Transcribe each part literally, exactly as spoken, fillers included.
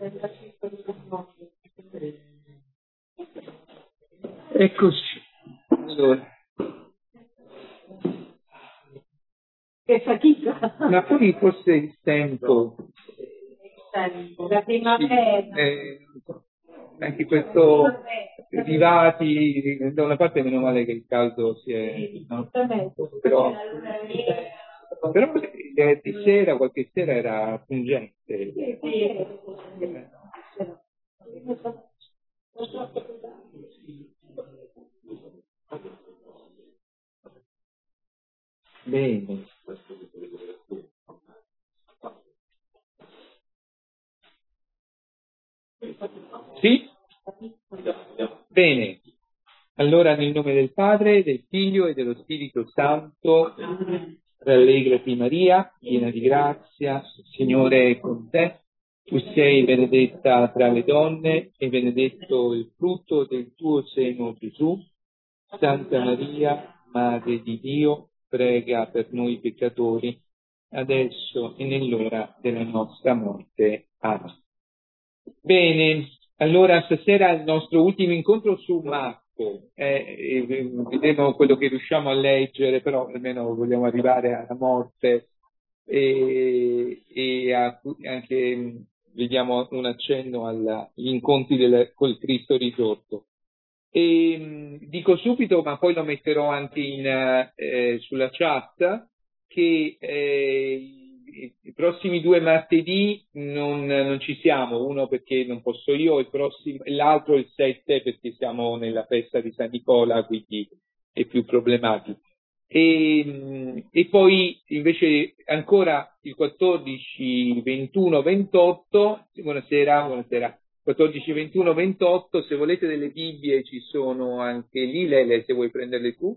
È così. Allora. Che fatica. Ma poi forse il tempo. La primavera. Eh, anche questo arrivati da una parte meno male che il caldo si è, no? però, però eh, di sera, qualche sera era pungente. Bene. Sì? Bene. Allora nel nome del Padre, del Figlio e dello Spirito Santo, rallegrati Maria, piena di grazia, il Signore è con te. Tu sei benedetta tra le donne e benedetto il frutto del tuo seno Gesù. Santa Maria, Madre di Dio, prega per noi peccatori, adesso e nell'ora della nostra morte. Amen. Bene, allora stasera il nostro ultimo incontro su Marco, eh, eh, vedremo quello che riusciamo a leggere, però almeno vogliamo arrivare alla morte e, e a, anche vediamo un accenno agli incontri del, col Cristo risorto. E, mh, dico subito, ma poi lo metterò anche in, eh, sulla chat, che eh, i prossimi due martedì non, non ci siamo, uno perché non posso io, il prossimo, l'altro il sette perché siamo nella festa di San Nicola, quindi è più problematico. E, e poi invece ancora il quattordici, ventuno, ventotto, buonasera, buonasera, quattordici, ventuno, ventotto, se volete delle Bibbie ci sono anche lì, Lele, se vuoi prenderle tu.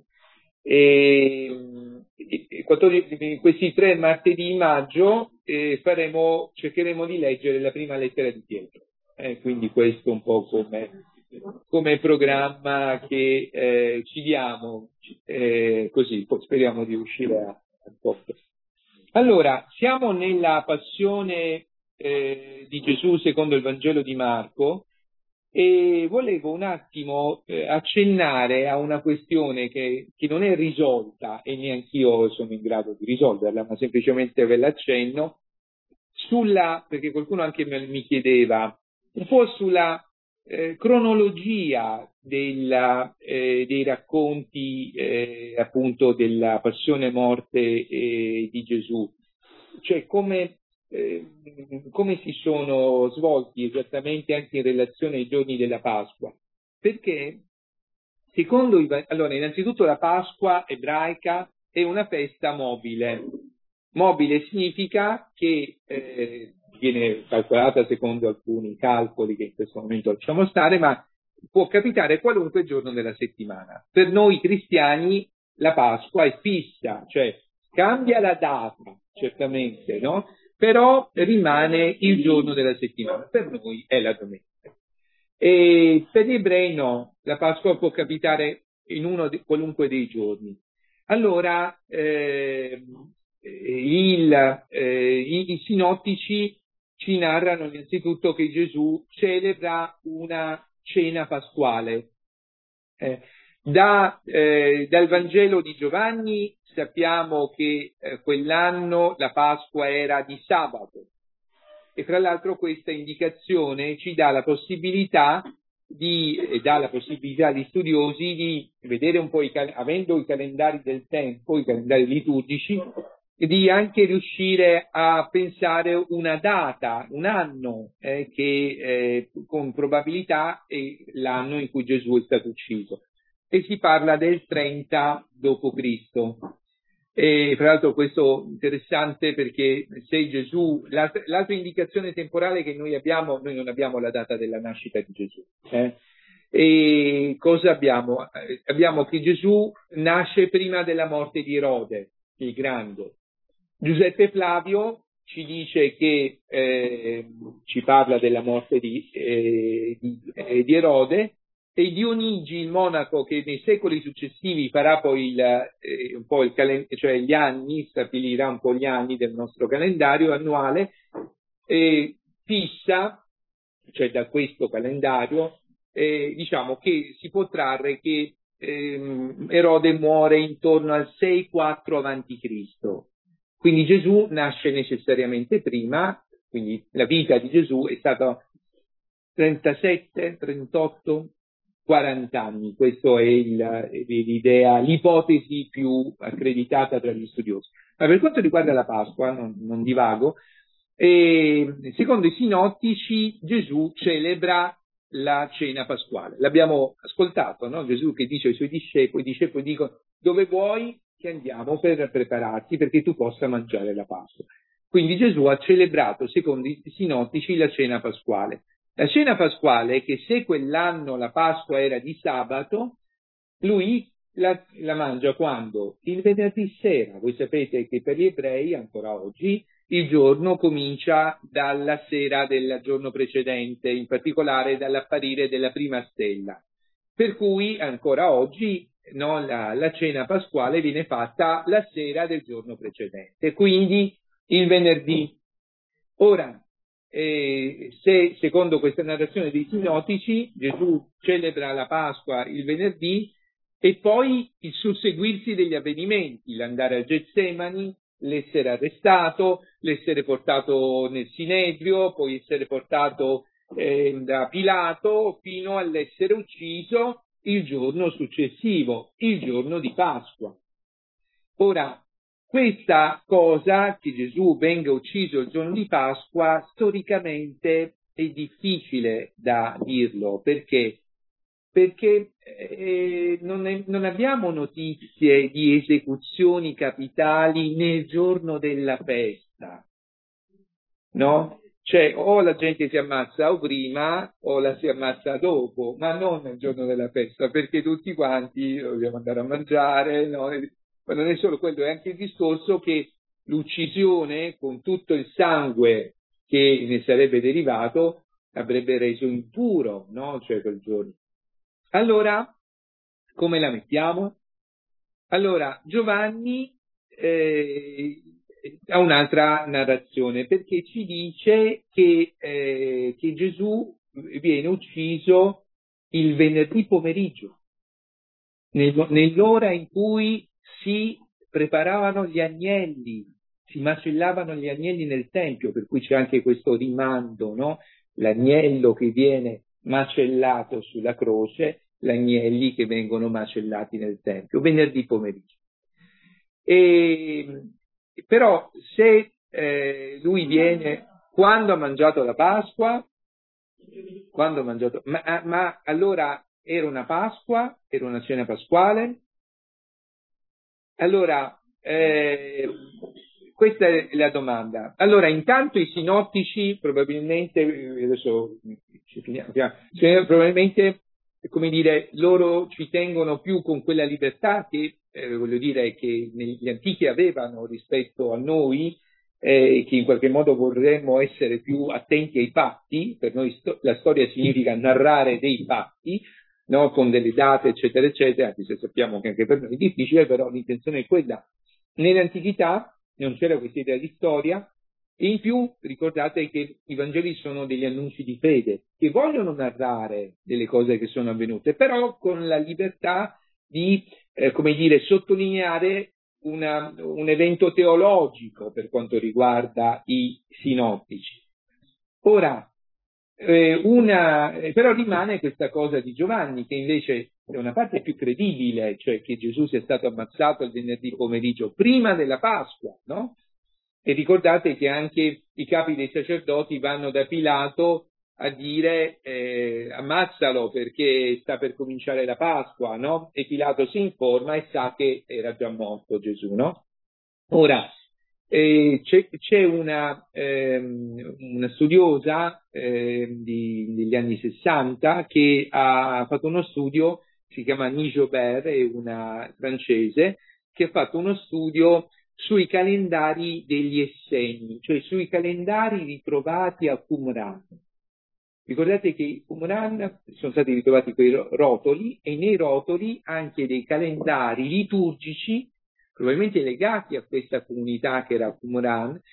E, e quattordici, questi tre martedì in maggio eh, faremo, cercheremo di leggere la prima lettera di Pietro, eh, quindi questo un po' come, come programma che eh, ci diamo, eh, così poi speriamo di riuscire a, a posto. Allora, siamo nella passione eh, di Gesù secondo il Vangelo di Marco. E volevo un attimo eh, accennare a una questione che, che non è risolta e neanch'io sono in grado di risolverla, ma semplicemente ve l'accenno, sulla, perché qualcuno anche mi chiedeva, un po' sulla eh, cronologia della, eh, dei racconti eh, appunto della passione e morte eh, di Gesù, cioè come Eh, come si sono svolti esattamente anche in relazione ai giorni della Pasqua, perché secondo i allora innanzitutto la Pasqua ebraica è una festa mobile. Mobile significa che eh, viene calcolata secondo alcuni calcoli che in questo momento lasciamo stare, ma può capitare qualunque giorno della settimana. Per noi cristiani la Pasqua è fissa, cioè cambia la data, certamente, no? Però rimane il giorno della settimana, per noi è la domenica. E per gli ebrei no, la Pasqua può capitare in uno di, qualunque dei giorni. Allora, eh, il, eh, i, i sinottici ci narrano innanzitutto che Gesù celebra una cena pasquale. Eh, da, eh, dal Vangelo di Giovanni sappiamo che eh, quell'anno la Pasqua era di sabato e fra l'altro questa indicazione ci dà la possibilità di, eh, dà la possibilità agli studiosi di vedere un po', i, avendo i calendari del tempo, i calendari liturgici, di anche riuscire a pensare una data, un anno eh, che eh, con probabilità è l'anno in cui Gesù è stato ucciso. E si parla del trenta dopo Cristo. E fra l'altro questo è interessante perché se Gesù, l'altra, l'altra indicazione temporale che noi abbiamo, noi non abbiamo la data della nascita di Gesù. Eh? E cosa abbiamo? Eh, abbiamo che Gesù nasce prima della morte di Erode, il Grande. Giuseppe Flavio ci dice che, eh, ci parla della morte di, eh, di, eh, di Erode, e Dionigi, il monaco che nei secoli successivi farà poi il, eh, un po' il calen- cioè gli anni, stabilirà un po' gli anni del nostro calendario annuale, eh, fissa cioè da questo calendario, eh, diciamo che si può trarre che ehm, Erode muore intorno al sei quattro avanti Cristo. Quindi Gesù nasce necessariamente prima, quindi la vita di Gesù è stata trentasette, trentotto, quaranta anni. Questa è il, l'idea, l'ipotesi più accreditata tra gli studiosi. Ma per quanto riguarda la Pasqua, non, non divago, e secondo i sinottici Gesù celebra la cena pasquale. L'abbiamo ascoltato, no? Gesù che dice ai suoi discepoli, i discepoli dicono: dove vuoi che andiamo per prepararti perché tu possa mangiare la Pasqua. Quindi Gesù ha celebrato, secondo i sinottici, la cena pasquale. La cena pasquale, che se quell'anno la Pasqua era di sabato, lui la, la mangia quando? Il venerdì sera. Voi sapete che per gli ebrei, ancora oggi, il giorno comincia dalla sera del giorno precedente, in particolare dall'apparire della prima stella. Per cui ancora oggi no, la, la cena pasquale viene fatta la sera del giorno precedente, quindi il venerdì. Ora, eh, se secondo questa narrazione dei sinottici Gesù celebra la Pasqua il venerdì e poi il susseguirsi degli avvenimenti, l'andare a Getsemani, l'essere arrestato, l'essere portato nel Sinedrio, poi essere portato eh, da Pilato fino all'essere ucciso il giorno successivo, il giorno di Pasqua. Ora, questa cosa, che Gesù venga ucciso il giorno di Pasqua, storicamente è difficile da dirlo. Perché? Perché eh, non, è, non abbiamo notizie di esecuzioni capitali nel giorno della festa, no? Cioè, o la gente si ammazza o prima o la si ammazza dopo, ma non nel giorno della festa, perché tutti quanti dobbiamo andare a mangiare, no? Ma non è solo quello, è anche il discorso che l'uccisione, con tutto il sangue che ne sarebbe derivato, avrebbe reso impuro, no? Cioè quel giorno. Allora, come la mettiamo? Allora, Giovanni eh, ha un'altra narrazione, perché ci dice che, eh, che Gesù viene ucciso il venerdì pomeriggio, nel, nell'ora in cui si preparavano gli agnelli, si macellavano gli agnelli nel Tempio, per cui c'è anche questo rimando, no? L'agnello che viene macellato sulla croce, gli agnelli che vengono macellati nel Tempio, venerdì pomeriggio. E, però se eh, lui viene quando ha mangiato la Pasqua, quando ha mangiato, ma, ma allora era una Pasqua, era una cena pasquale? Allora, eh, questa è la domanda. Allora, intanto i sinottici probabilmente, adesso ci finiamo, probabilmente, come dire, loro ci tengono più con quella libertà che, eh, voglio dire, che gli antichi avevano rispetto a noi, eh, che in qualche modo vorremmo essere più attenti ai fatti. Per noi sto- la storia significa narrare dei fatti, no? Con delle date, eccetera, eccetera, anche se sappiamo che anche per noi è difficile, però l'intenzione è quella. Nell'antichità non c'era questa idea di storia, e in più ricordate che i Vangeli sono degli annunci di fede, che vogliono narrare delle cose che sono avvenute, però con la libertà di, eh, come dire, sottolineare una, un evento teologico per quanto riguarda i sinottici. Ora, eh, una, eh, però rimane questa cosa di Giovanni, che invece è una parte più credibile, cioè che Gesù sia stato ammazzato il venerdì pomeriggio, prima della Pasqua, no? E ricordate che anche i capi dei sacerdoti vanno da Pilato a dire eh, ammazzalo perché sta per cominciare la Pasqua, no? E Pilato si informa e sa che era già morto Gesù, no? Ora, eh, c'è, c'è una, ehm, una studiosa eh, di, degli anni sessanta che ha fatto uno studio, si chiama Annie Jobert, è una francese, che ha fatto uno studio sui calendari degli Esseni, cioè sui calendari ritrovati a Qumran. Ricordate che a Qumran sono stati ritrovati quei rotoli, e nei rotoli anche dei calendari liturgici, probabilmente legati a questa comunità che era Qumran,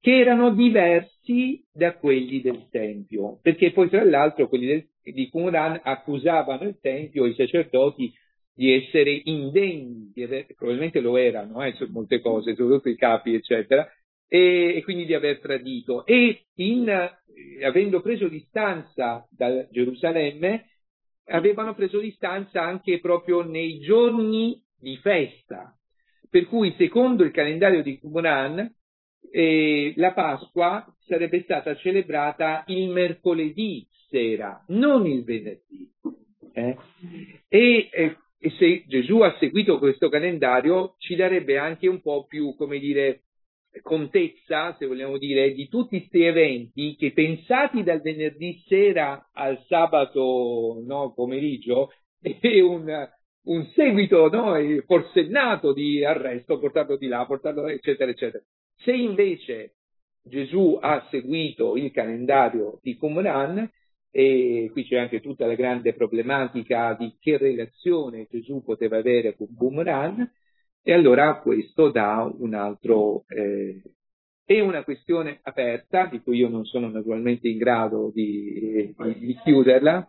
che erano diversi da quelli del Tempio, perché poi tra l'altro quelli del, di Qumran accusavano il Tempio e i sacerdoti di essere indegni, di aver, probabilmente lo erano, eh, su molte cose, soprattutto i capi, eccetera, e, e quindi di aver tradito. E in, eh, avendo preso distanza da Gerusalemme, avevano preso distanza anche proprio nei giorni di festa, per cui secondo il calendario di Qumran eh, la Pasqua sarebbe stata celebrata il mercoledì sera, non il venerdì. Eh? E, eh, e se Gesù ha seguito questo calendario ci darebbe anche un po' più, come dire, contezza, se vogliamo dire, di tutti questi eventi che pensati dal venerdì sera al sabato no, pomeriggio è un, un seguito no, forsennato di arresto, portato di là, portato eccetera eccetera. Se invece Gesù ha seguito il calendario di Qumran, e qui c'è anche tutta la grande problematica di che relazione Gesù poteva avere con Qumran, e allora questo dà un altro, eh, è una questione aperta, di cui io non sono naturalmente in grado di, di, di chiuderla.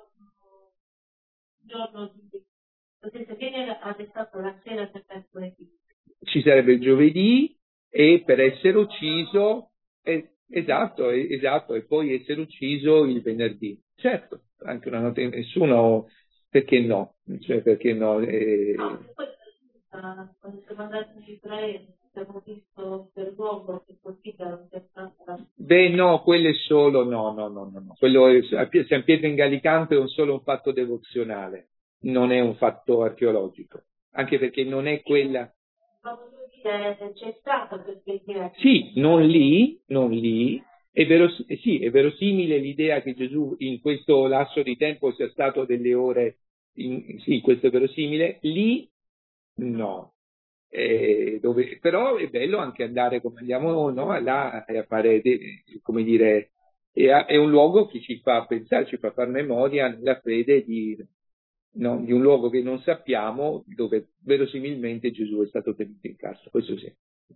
Ci sarebbe il giovedì, e per essere ucciso, eh, esatto, eh, esatto, e poi essere ucciso il venerdì. Certo, anche una notte, nessuno, perché no? Cioè, perché no? Eh, quando siamo andati in Israele abbiamo visto per l'uomo che colpiva la. Beh no, quello è solo, no, no, no, no, no. Quello è, San Pietro in Gallicante è un solo un fatto devozionale, non è un fatto archeologico, anche perché non è quella. Ma voglio dire, c'è stato perché. Sì, non lì, non lì. È, veros- sì, è verosimile l'idea che Gesù in questo lasso di tempo sia stato delle ore, in, sì, questo è verosimile, lì no. Eh, dove, però è bello anche andare come andiamo no, là a fare, come dire, è, è un luogo che ci fa pensare, ci fa fare memoria nella fede di, no, di un luogo che non sappiamo, dove verosimilmente Gesù è stato tenuto in carcere, questo sì.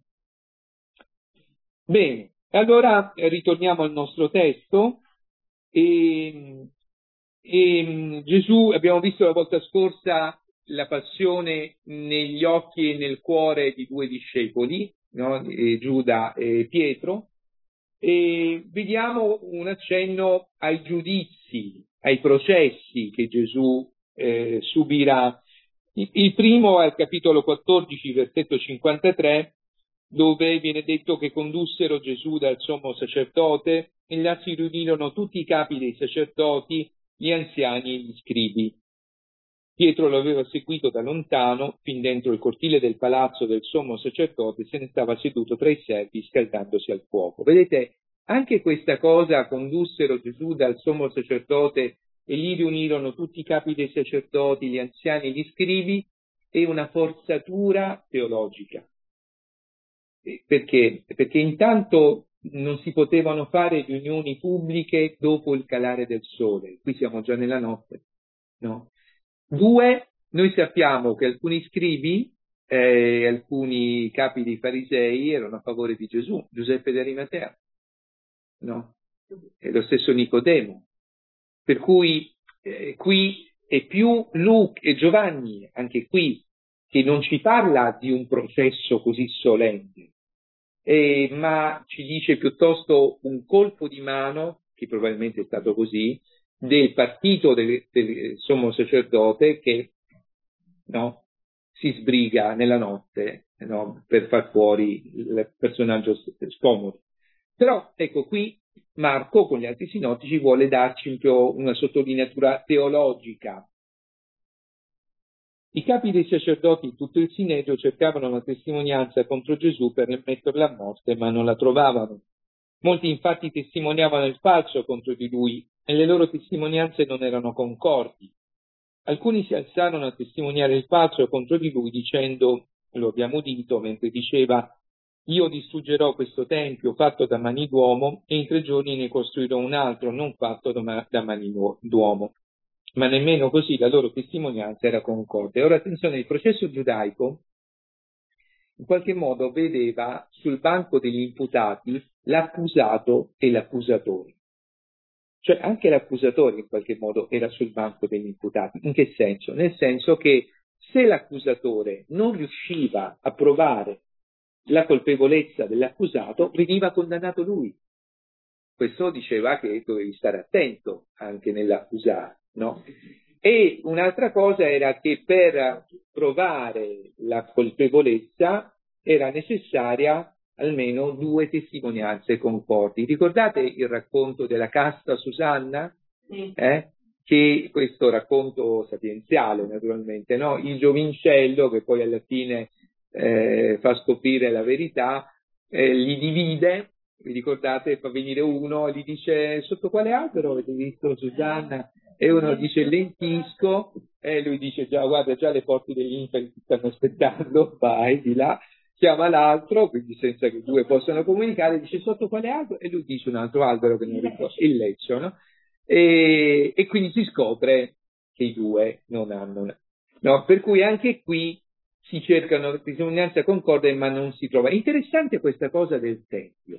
Bene, allora ritorniamo al nostro testo. E, e Gesù, abbiamo visto la volta scorsa la passione negli occhi e nel cuore di due discepoli, no? Giuda e Pietro, e vediamo un accenno ai giudizi, ai processi che Gesù eh, subirà. Il, il primo è al capitolo quattordici, versetto cinquantatré, dove viene detto che condussero Gesù dal sommo sacerdote e là si riunirono tutti i capi dei sacerdoti, gli anziani e gli scribi. Pietro lo aveva seguito da lontano, fin dentro il cortile del palazzo del sommo sacerdote, se ne stava seduto tra i servi, scaldandosi al fuoco. Vedete, anche questa cosa, condussero Gesù dal sommo sacerdote e lì riunirono tutti i capi dei sacerdoti, gli anziani e gli scribi, è una forzatura teologica. Perché? Perché intanto non si potevano fare riunioni pubbliche dopo il calare del sole, qui siamo già nella notte, no? Due, noi sappiamo che alcuni scribi e eh, alcuni capi dei farisei erano a favore di Gesù, Giuseppe di Arimatea, no? E lo stesso Nicodemo. Per cui eh, qui è più Luca e Giovanni, anche qui, che non ci parla di un processo così solenne, eh, ma ci dice piuttosto un colpo di mano, che probabilmente è stato così, del partito del, del sommo sacerdote che no, si sbriga nella notte no, per far fuori il personaggio scomodo. Però ecco qui Marco con gli altri sinottici vuole darci un po' una sottolineatura teologica. I capi dei sacerdoti in tutto il Sinedrio cercavano una testimonianza contro Gesù per metterla a morte, ma non la trovavano. Molti infatti testimoniavano il falso contro di lui e le loro testimonianze non erano concordi. Alcuni si alzarono a testimoniare il falso contro di lui dicendo, lo abbiamo udito mentre diceva, io distruggerò questo tempio fatto da mani d'uomo e in tre giorni ne costruirò un altro non fatto da, da mani d'uomo. Ma nemmeno così la loro testimonianza era concorde. Ora attenzione, il processo giudaico in qualche modo vedeva sul banco degli imputati l'accusato e l'accusatore. Cioè anche l'accusatore in qualche modo era sul banco degli imputati. In che senso? Nel senso che se l'accusatore non riusciva a provare la colpevolezza dell'accusato, veniva condannato lui. Questo diceva che dovevi stare attento anche nell'accusare, no? E un'altra cosa era che per provare la colpevolezza era necessaria almeno due testimonianze concordi. Ricordate il racconto della casta Susanna? Sì. Eh? Che questo racconto sapienziale, naturalmente, no? Il giovincello che poi alla fine eh, fa scoprire la verità, eh, li divide, vi ricordate, fa venire uno e gli dice sotto quale albero avete visto Susanna? E uno dice lentisco, e lui dice già guarda già le porte degli inferi ti stanno aspettando, vai di là, chiama l'altro, quindi senza che i due possano comunicare, dice sotto quale albero? E lui dice un altro albero che non ricordo, il leccio, no? E, e quindi si scopre che i due non hanno, no? Per cui anche qui si cercano testimonianza concorde ma non si trova. Interessante questa cosa del Tempio,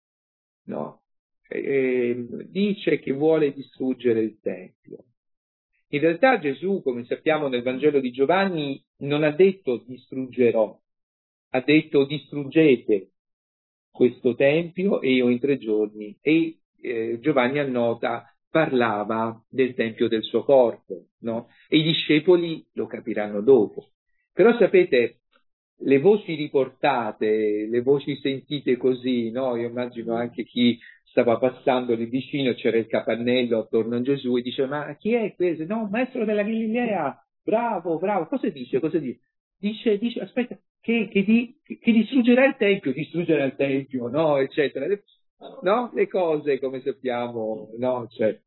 no? Eh, dice che vuole distruggere il Tempio. In realtà Gesù, come sappiamo nel Vangelo di Giovanni, non ha detto distruggerò, ha detto distruggete questo Tempio e io in tre giorni. E eh, Giovanni annota, parlava del Tempio del suo corpo, no? E i discepoli lo capiranno dopo. Però sapete, le voci riportate, le voci sentite così, no? Io immagino anche chi stava passando lì vicino, c'era il capannello attorno a Gesù e dice ma chi è questo? No, maestro della Galilea, bravo, bravo. Cosa dice? Cosa dice? Dice, dice aspetta, che, che, di, che distruggerà il Tempio, distruggerà il Tempio, no? Eccetera. Le, no? Le cose, come sappiamo, no? Cioè,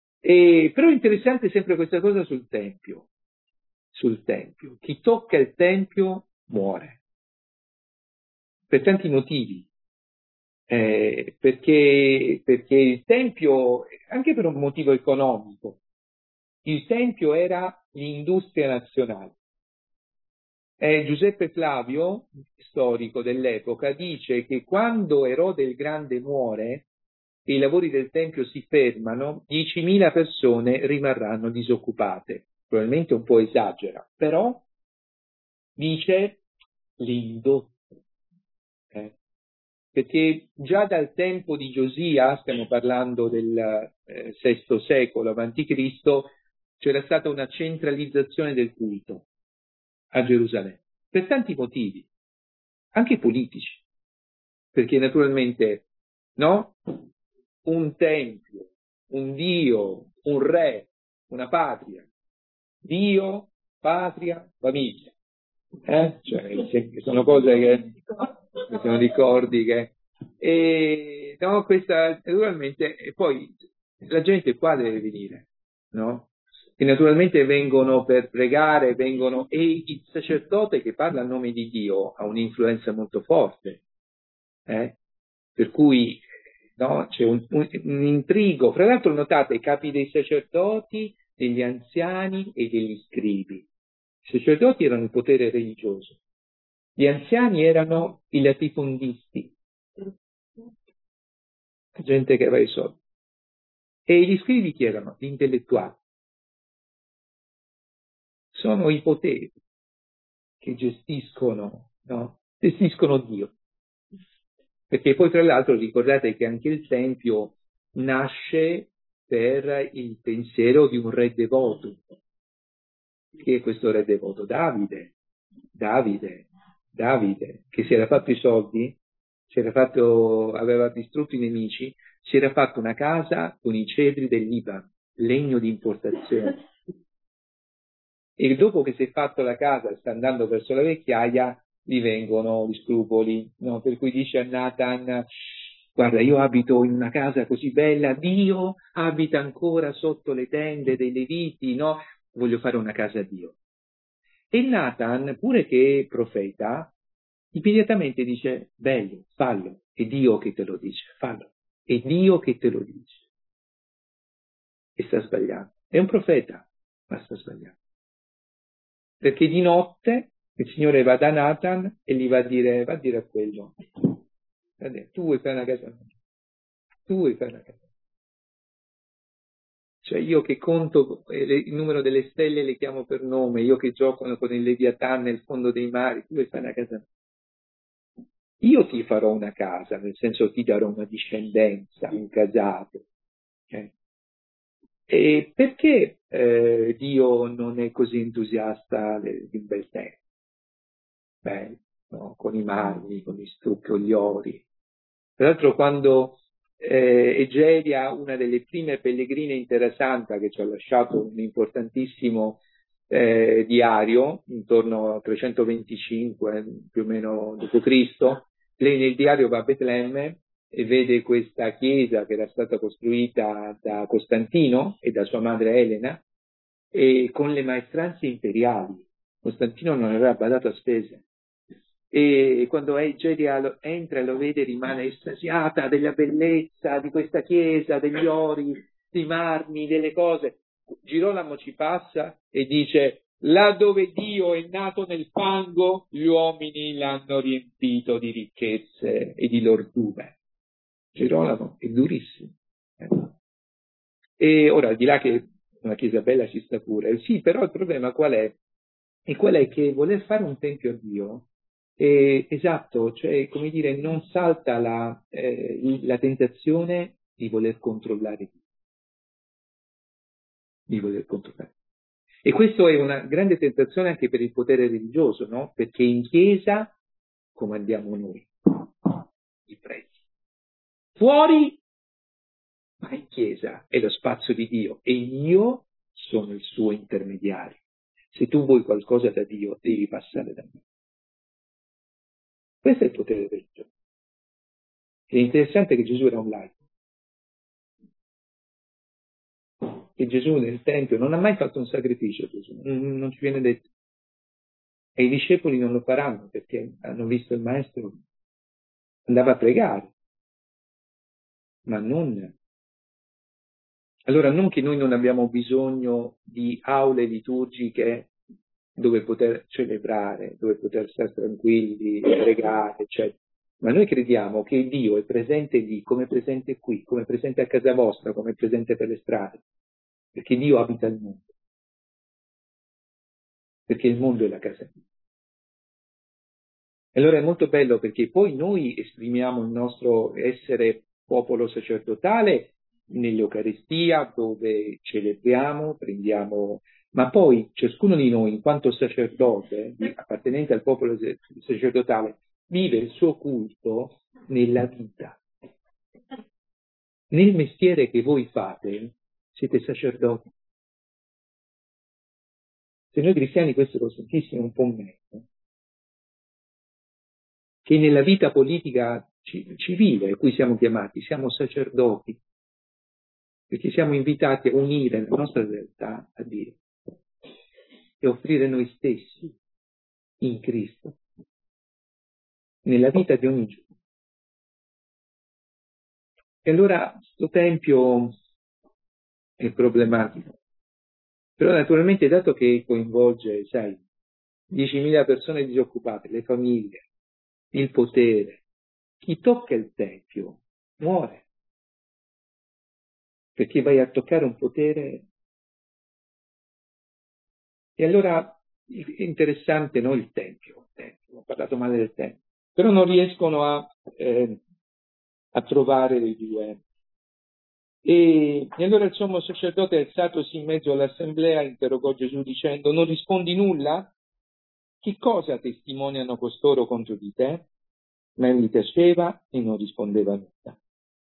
e, però è interessante sempre questa cosa sul Tempio, sul Tempio. Chi tocca il Tempio muore. Per tanti motivi. Eh, perché, perché il Tempio, anche per un motivo economico, il Tempio era l'industria nazionale. Eh, Giuseppe Flavio, storico dell'epoca, dice che quando Erode il Grande muore e i lavori del Tempio si fermano, diecimila persone rimarranno disoccupate. Probabilmente un po' esagera, però dice l'indotto. Eh. Perché già dal tempo di Giosia, stiamo parlando del eh, sesto secolo avanti Cristo, c'era stata una centralizzazione del culto a Gerusalemme, per tanti motivi, anche politici, perché naturalmente, no? Un tempio, un Dio, un re, una patria, Dio, patria, famiglia, eh? Cioè, sono cose che, che sono ricordi che, e no, questa naturalmente, e poi la gente qua deve venire, no? Che naturalmente vengono per pregare, vengono, e il sacerdote che parla a nome di Dio ha un'influenza molto forte, eh? Per cui no, c'è un, un, un intrigo. Fra l'altro notate i capi dei sacerdoti, degli anziani e degli scribi. I sacerdoti erano il potere religioso, gli anziani erano i latifondisti, la gente che aveva i soldi, e gli scribi chi erano? Gli intellettuali. Sono i poteri che gestiscono, no? Gestiscono Dio. Perché poi tra l'altro ricordate che anche il Tempio nasce per il pensiero di un re devoto. Chi è questo re devoto? Davide. Davide. Davide, che si era fatto i soldi, si era fatto, aveva distrutto i nemici, si era fatto una casa con i cedri del Libano, legno di importazione. E dopo che si è fatto la casa, sta andando verso la vecchiaia, gli vengono gli scrupoli, no? Per cui dice a Nathan, guarda, io abito in una casa così bella, Dio abita ancora sotto le tende dei Leviti, no? Voglio fare una casa a Dio. E Nathan, pure che è profeta, immediatamente dice, bello, fallo, è Dio che te lo dice, fallo, è Dio che te lo dice. E sta sbagliando. È un profeta, ma sta sbagliando. Perché di notte Il Signore va da Nathan e gli va a dire, va a dire a quello, tu vuoi fare una casa nuova, tu vuoi fare una casa nuova. Cioè io che conto il numero delle stelle le chiamo per nome, io che gioco con il Leviathan nel fondo dei mari, tu vuoi fare una casa nuova. Io ti farò una casa, nel senso ti darò una discendenza, un casato. Okay? E perché eh, Dio non è così entusiasta di un bel tempo? Beh, no? Con i marmi, con gli stucchi, con gli ori. Tra l'altro quando eh, Egeria, una delle prime pellegrine in Terra Santa che ci ha lasciato un importantissimo eh, diario, intorno al trecentoventicinque più o meno dopo Cristo, lei nel diario va a Betlemme e vede questa chiesa che era stata costruita da Costantino e da sua madre Elena e con le maestranze imperiali. Costantino non aveva badato a spese. E quando Egeria entra e lo vede rimane estasiata della bellezza di questa chiesa, degli ori, dei marmi, delle cose. Girolamo ci passa e dice: là dove Dio è nato nel fango, gli uomini l'hanno riempito di ricchezze e di lordure. Girolamo è durissimo. E ora, al di là che una chiesa bella ci sta pure, sì, però il problema qual è? E qual è che voler fare un tempio a Dio, eh, esatto, cioè, come dire, non salta la, eh, la tentazione di voler controllare Dio, di voler controllare. E questo è una grande tentazione anche per il potere religioso, no? Perché in chiesa comandiamo noi, i preti. Fuori, ma in chiesa è lo spazio di Dio e io sono il suo intermediario. Se tu vuoi qualcosa da Dio, devi passare da me. Questo è il potere religioso. È interessante che Gesù era un laico. Che Gesù nel Tempio non ha mai fatto un sacrificio, Gesù, non, non ci viene detto. E i discepoli non lo faranno perché hanno visto il Maestro, andava a pregare, ma non. Allora non che noi non abbiamo bisogno di aule liturgiche dove poter celebrare, dove poter stare tranquilli, pregare, eccetera. Ma noi crediamo che Dio è presente lì, come è presente qui, come è presente a casa vostra, come è presente per le strade, perché Dio abita il mondo, perché il mondo è la casa di Dio. E allora è molto bello perché poi noi esprimiamo il nostro essere popolo sacerdotale nell'Eucaristia dove celebriamo, prendiamo, ma poi ciascuno di noi in quanto sacerdote, appartenente al popolo sacerdotale, vive il suo culto nella vita. Nel mestiere che voi fate siete sacerdoti. Se noi cristiani questo lo sentissimo un po' meno, che nella vita politica civile a cui siamo chiamati, siamo sacerdoti, perché siamo invitati a unire la nostra realtà a Dio e offrire noi stessi in Cristo, nella vita di ogni giorno. E allora questo Tempio è problematico, però naturalmente dato che coinvolge, sai, diecimila persone disoccupate, le famiglie, il potere, chi tocca il Tempio muore. Perché vai a toccare un potere. E allora è interessante, no, il Tempio, il Tempio, ho parlato male del Tempio, però non riescono a, eh, a trovare le due. E, e allora il sommo sacerdote, alzatosi in mezzo all'assemblea, interrogò Gesù dicendo: non rispondi nulla? Che cosa testimoniano costoro contro di te? Ma egli taceva e non rispondeva nulla.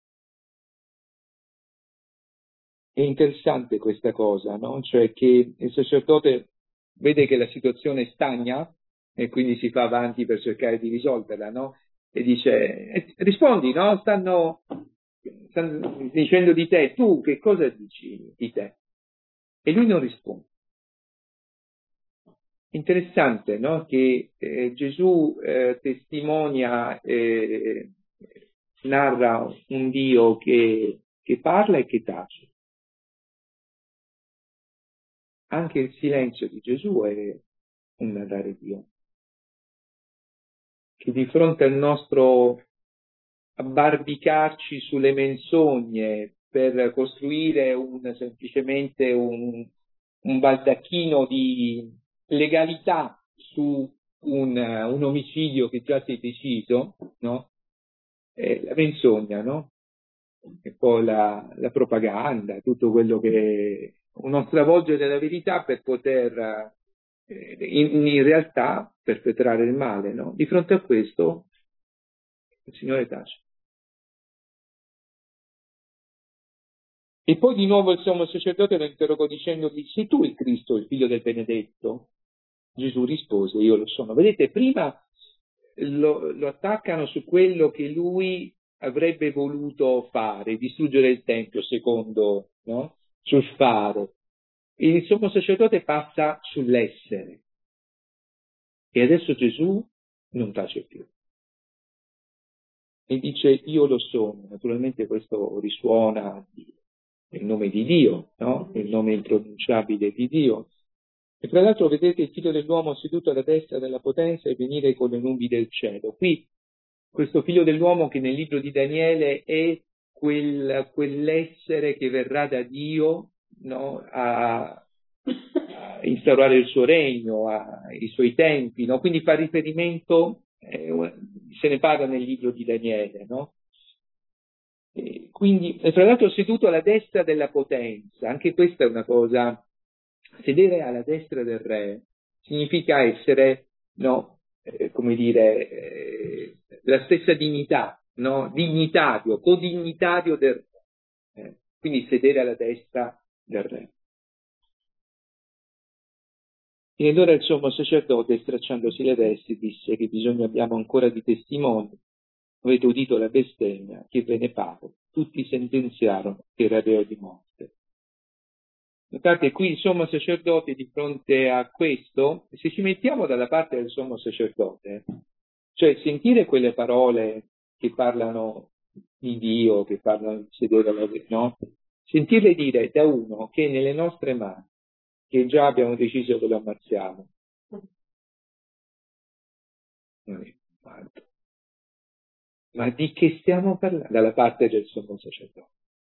È interessante questa cosa, no? Cioè che il sacerdote vede che la situazione stagna e quindi si fa avanti per cercare di risolverla, no? E dice, eh, rispondi, no? Stanno, stanno dicendo di te, tu che cosa dici di te? E lui non risponde. Interessante, no? Che eh, Gesù eh, testimonia, eh, narra un Dio che, che parla e che tace. Anche il silenzio di Gesù è un narrare Dio. che di fronte al nostro abbarbicarci sulle menzogne per costruire un, semplicemente un, un baldacchino di legalità su un, un omicidio che già si è deciso, no? Eh, la menzogna, no? E poi la, la propaganda, tutto quello che uno stravolgere la verità per poter eh, in, in realtà perpetrare il male, no? Di fronte a questo il Signore tace. E poi di nuovo il sommo sacerdote lo interrogò dicendogli: sei tu il Cristo, il figlio del benedetto? Gesù rispose: io lo sono. Vedete, prima lo, lo attaccano su quello che lui avrebbe voluto fare, distruggere il Tempio, secondo, no? Sul fare. Il sommo sacerdote passa sull'essere. E adesso Gesù non tace più. E dice: io lo sono. Naturalmente questo risuona nel nome di Dio, no? Il nome impronunciabile di Dio. E tra l'altro vedete il figlio dell'uomo seduto alla destra della potenza e venire con le nubi del cielo. Qui questo figlio dell'uomo che nel libro di Daniele è quel, quell'essere che verrà da Dio, no? a, a instaurare il suo regno, ai suoi tempi, no? Quindi fa riferimento, eh, se ne parla nel libro di Daniele, no? E quindi, tra l'altro, seduto alla destra della potenza, anche questa è una cosa. Sedere alla destra del re significa essere, no, eh, come dire, eh, la stessa dignità, no? Dignitario, codignitario del re. Eh, quindi sedere alla destra del re. E allora il sommo sacerdote, stracciandosi le vesti, disse: che bisogno abbiamo ancora di testimoni? Avete udito la bestemmia, che ve ne pare? Tutti sentenziarono che era reo di morte. Notate qui il sommo sacerdote di fronte a questo, se ci mettiamo dalla parte del sommo sacerdote, cioè sentire quelle parole che parlano di Dio, che parlano di sedere alla no? Sentirle dire da uno che è nelle nostre mani, che già abbiamo deciso che lo ammazziamo. Ma di che stiamo parlando? Dalla parte del sommo sacerdote.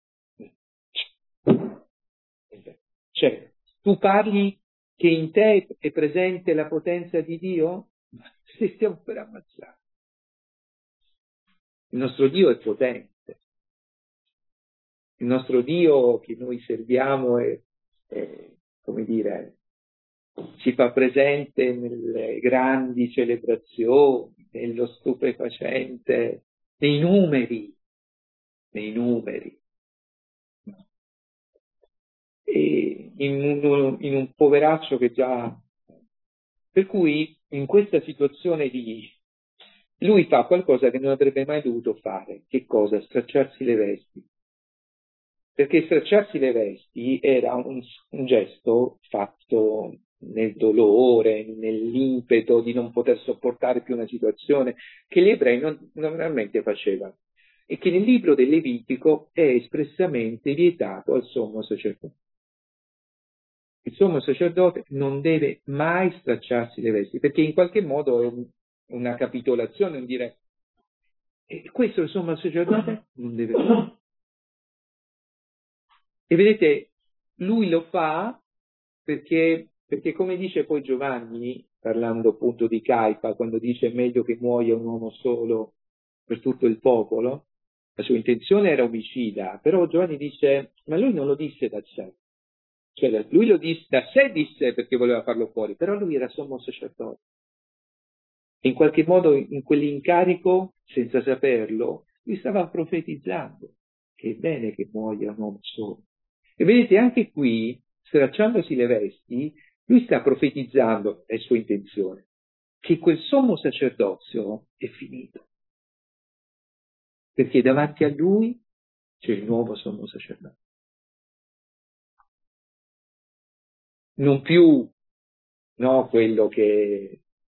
Cioè, tu parli che in te è presente la potenza di Dio? Ma se stiamo per ammazzare. Il nostro Dio è potente. Il nostro Dio che noi serviamo è, è come dire, ci fa presente nelle grandi celebrazioni, nello stupefacente, nei numeri, nei numeri. E in un, in un poveraccio che già... Per cui in questa situazione di... lui fa qualcosa che non avrebbe mai dovuto fare. Che cosa? Stracciarsi le vesti. Perché stracciarsi le vesti era un, un gesto fatto nel dolore, nell'impeto di non poter sopportare più una situazione che gli ebrei non, normalmente facevano e che nel libro del Levitico è espressamente vietato al sommo sacerdote. Il sommo sacerdote non deve mai stracciarsi le vesti, perché in qualche modo è un, una capitolazione, un dire, e questo il sommo sacerdote non deve fare. E vedete, lui lo fa perché, perché come dice poi Giovanni, parlando appunto di Caifa, quando dice meglio che muoia un uomo solo per tutto il popolo, la sua intenzione era omicida, però Giovanni dice, ma lui non lo disse da sé. Cioè, lui lo disse, da sé disse perché voleva farlo fuori, però lui era sommo sacerdote. E in qualche modo in quell'incarico, senza saperlo, lui stava profetizzando che è bene che muoia un uomo solo. E vedete, anche qui, stracciandosi le vesti, lui sta profetizzando, è sua intenzione, che quel sommo sacerdozio è finito. Perché davanti a lui c'è il nuovo sommo sacerdote. Non più, no, quello che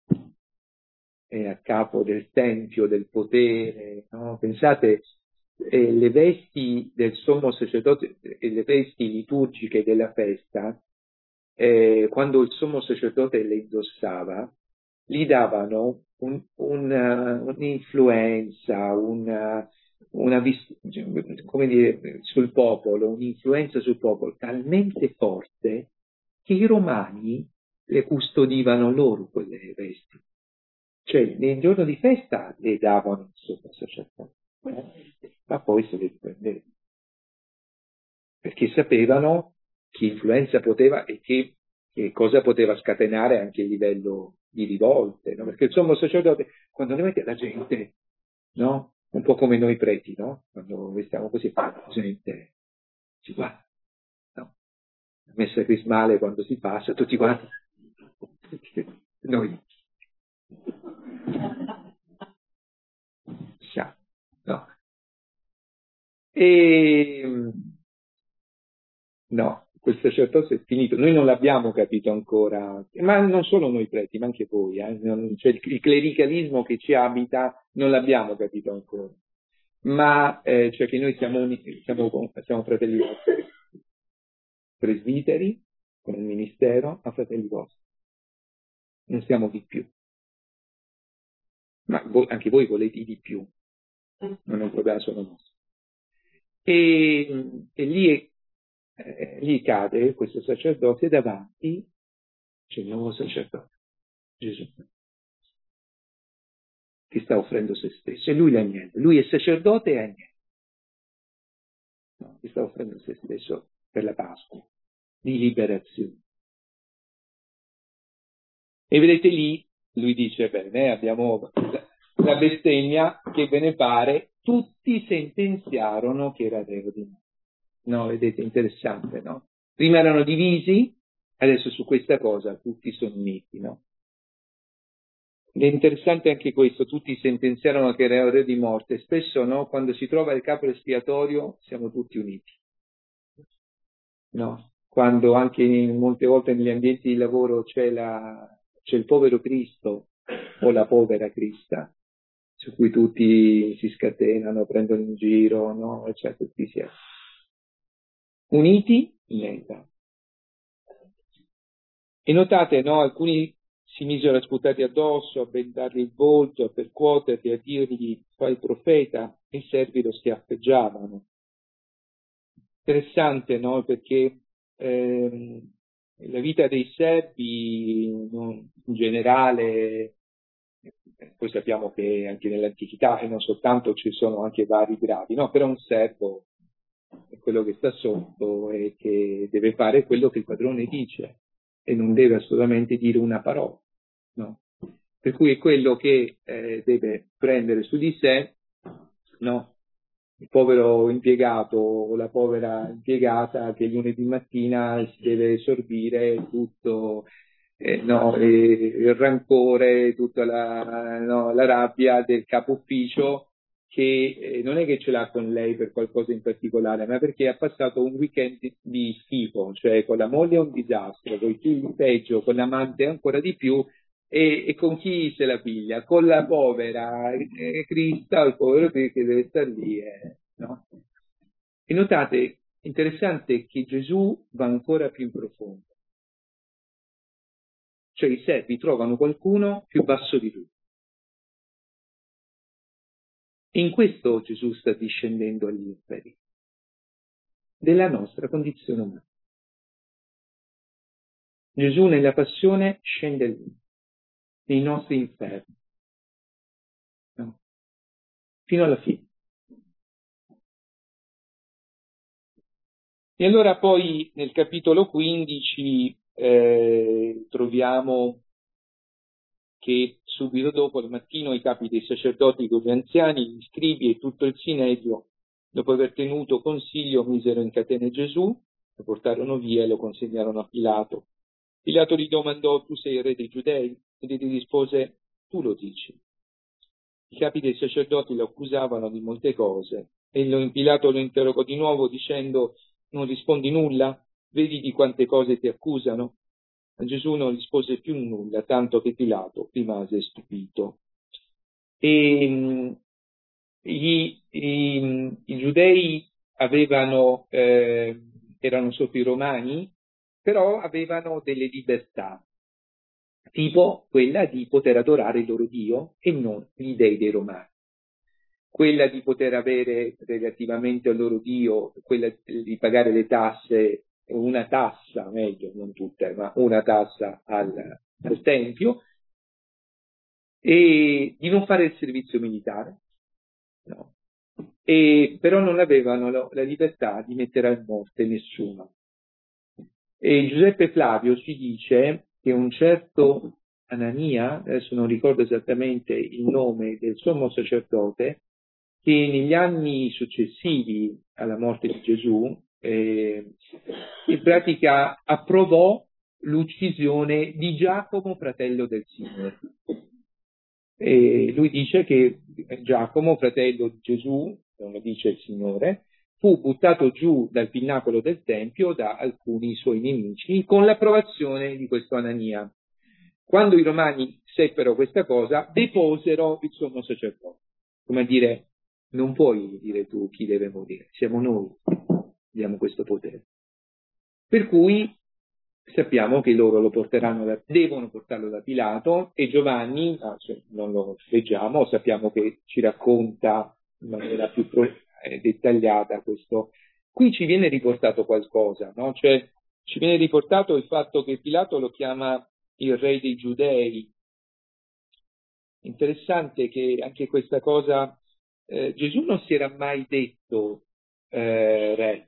è a capo del tempio, del potere, no? Pensate, eh, le vesti del sommo sacerdote e le vesti liturgiche della festa, eh, quando il sommo sacerdote le indossava, gli davano un, un, uh, un'influenza, una, una vis- come dire, sul popolo, un'influenza sul popolo talmente forte che i romani le custodivano loro quelle vesti. Cioè, nel giorno di festa le davano il sommo sacerdote, ma poi se le riprendevano. Perché sapevano che influenza poteva e che, che cosa poteva scatenare anche il livello di rivolte, no? Perché il sommo sacerdote, quando ne mette la gente, no? Un po' come noi preti, no? Quando stiamo così, la gente ci guarda, no? La messa crismale quando si passa, tutti quanti, noi siamo, no? E no, quel sacerdozio è finito, noi non l'abbiamo capito ancora, ma non solo noi preti, ma anche voi, eh? Non, cioè il, il clericalismo che ci abita non l'abbiamo capito ancora, ma eh, cioè che noi siamo, uni, siamo, siamo fratelli vostri, presbiteri con il ministero, ma fratelli vostri, non siamo di più, ma voi, anche voi volete di più, non è un problema solo nostro. E, e lì è Eh, lì cade questo sacerdote davanti, c'è il nuovo sacerdote, Gesù, che sta offrendo se stesso, e lui l'agnello, lui è sacerdote e agnello, no, che sta offrendo se stesso per la Pasqua, di liberazione. E vedete lì, lui dice, bene, abbiamo la bestemmia, che ve ne pare, tutti sentenziarono che era reo di morte. No, vedete, interessante, no? Prima erano divisi, adesso su questa cosa tutti sono uniti, no? Ed è interessante anche questo, tutti sentenziarono che era ora di morte, spesso no, quando si trova il capo espiatorio siamo tutti uniti, no? Quando anche in, molte volte negli ambienti di lavoro c'è, la, c'è il povero Cristo o la povera Crista, su cui tutti si scatenano, prendono in giro, no? Cioè tutti siamo uniti nella. E notate, no, alcuni si misero a sputargli addosso, a bendargli il volto, a percuoterli, a dirgli fai il profeta, e i servi lo schiaffeggiavano. Interessante, no? Perché ehm, la vita dei servi non, in generale, poi sappiamo che anche nell'antichità e non soltanto ci sono anche vari gradi, no? Però un servo è quello che sta sotto e che deve fare quello che il padrone dice e non deve assolutamente dire una parola, no? Per cui è quello che eh, deve prendere su di sé, no? Il povero impiegato o la povera impiegata che lunedì mattina si deve sorbire tutto eh, no, eh, il rancore, tutta la, no, la rabbia del capo ufficio che eh, non è che ce l'ha con lei per qualcosa in particolare, ma perché ha passato un weekend di schifo, cioè con la moglie è un disastro, con i figli peggio, con l'amante ancora di più, e, e con chi se la piglia? Con la povera eh, Crista, il povero che deve stare lì, eh, no? E notate, interessante che Gesù va ancora più in profondo, cioè i servi trovano qualcuno più basso di lui. E in questo Gesù sta discendendo agli inferi, della nostra condizione umana. Gesù nella passione scende lì, nei nostri inferni, no? Fino alla fine. E allora poi nel capitolo quindici eh, troviamo che subito dopo, al mattino, i capi dei sacerdoti con gli anziani, gli scribi e tutto il Sinedrio, dopo aver tenuto consiglio, misero in catene Gesù, lo portarono via e lo consegnarono a Pilato. Pilato gli domandò, tu sei il re dei Giudei? Ed egli rispose, tu lo dici. I capi dei sacerdoti lo accusavano di molte cose, e lo, Pilato lo interrogò di nuovo dicendo, non rispondi nulla? Vedi di quante cose ti accusano? Ma Gesù non rispose più nulla, tanto che Pilato rimase stupito. E mh, gli, i, i giudei avevano, eh, erano sotto i romani, però avevano delle libertà. tipo quella di poter adorare il loro Dio e non gli dei dei Romani. Quella di poter avere relativamente al loro Dio, quella di pagare le tasse, una tassa, meglio, non tutte, ma una tassa al, al Tempio, e di non fare il servizio militare, no. E, però non avevano la, la libertà di mettere a morte nessuno. E Giuseppe Flavio ci dice che un certo Anania, adesso non ricordo esattamente il nome del sommo sacerdote, che negli anni successivi alla morte di Gesù, eh, in pratica approvò l'uccisione di Giacomo, fratello del Signore. E lui dice che Giacomo, fratello di Gesù, come dice il Signore, fu buttato giù dal pinnacolo del Tempio da alcuni suoi nemici con l'approvazione di questo Anania. Quando i romani seppero questa cosa, deposero il sommo sacerdote. Come a dire, non puoi dire tu chi deve morire, siamo noi che abbiamo questo potere. Per cui sappiamo che loro lo porteranno da, devono portarlo da Pilato, e Giovanni, ah, cioè, non lo leggiamo, sappiamo che ci racconta in maniera più pro, eh, dettagliata questo. Qui ci viene riportato qualcosa, no? Cioè ci viene riportato il fatto che Pilato lo chiama il re dei Giudei. Interessante che anche questa cosa, eh, Gesù non si era mai detto eh, re,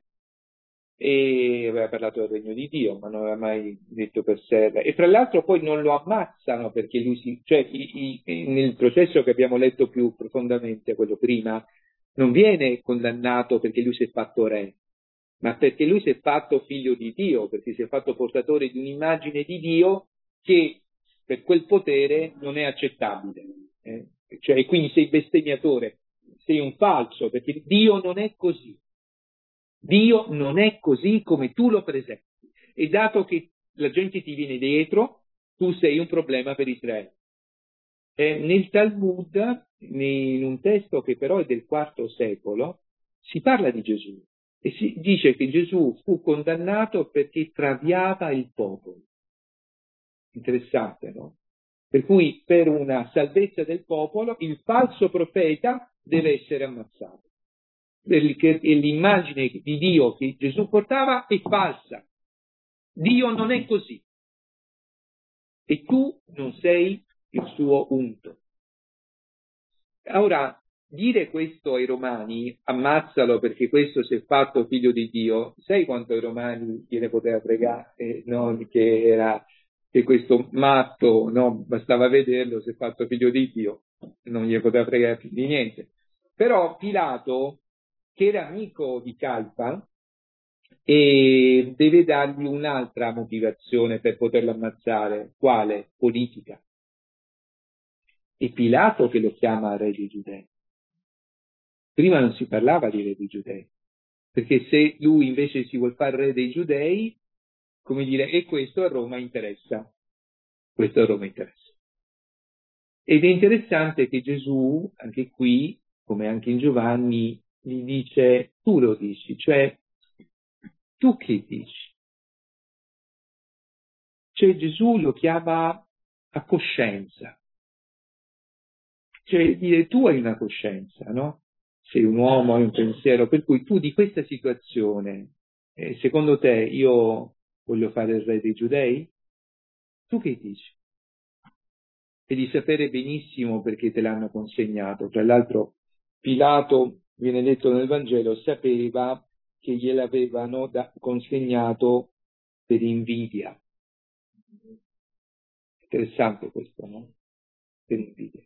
e aveva parlato del regno di Dio, ma non aveva mai detto per sé. E fra l'altro poi non lo ammazzano perché lui si, cioè i, i, nel processo che abbiamo letto più profondamente, quello prima, non viene condannato perché lui si è fatto re, ma perché lui si è fatto figlio di Dio, perché si è fatto portatore di un'immagine di Dio che per quel potere non è accettabile. Eh? Cioè, quindi sei bestemmiatore, sei un falso, perché Dio non è così. Dio non è così come tu lo presenti. E dato che la gente ti viene dietro, tu sei un problema per Israele. Eh, nel Talmud, in un testo che però è del quarto secolo, si parla di Gesù e si dice che Gesù fu condannato perché traviava il popolo. Interessante, no? Per cui per una salvezza del popolo il falso profeta deve essere ammazzato. Perché l'immagine di Dio che Gesù portava è falsa. Dio non è così. E tu non sei il suo unto. Ora, dire questo ai Romani, ammazzalo perché questo si è fatto figlio di Dio, sai quanto ai Romani gliene poteva fregare, eh, no? Che era che questo matto, no? Bastava vederlo, si è fatto figlio di Dio, non gli poteva fregare più di niente. Però Pilato, che era amico di Caifa, e deve dargli un'altra motivazione per poterlo ammazzare. Quale? Politica. È Pilato che lo chiama re dei Giudei. Prima non si parlava di re dei Giudei, perché se lui invece si vuol fare re dei Giudei, come dire, e questo a Roma interessa. Questo a Roma interessa. Ed è interessante che Gesù, anche qui, come anche in Giovanni, gli dice, tu lo dici, cioè, tu che dici? Cioè Gesù lo chiama a coscienza. Cioè dire tu hai una coscienza, no? Sei un uomo, hai un pensiero, per cui tu di questa situazione, eh, secondo te io voglio fare il re dei Giudei? Tu che dici? E di sapere benissimo perché te l'hanno consegnato. Tra l'altro Pilato, viene detto nel Vangelo, sapeva che gliel'avevano da- consegnato per invidia. Interessante questo, no? Per invidia.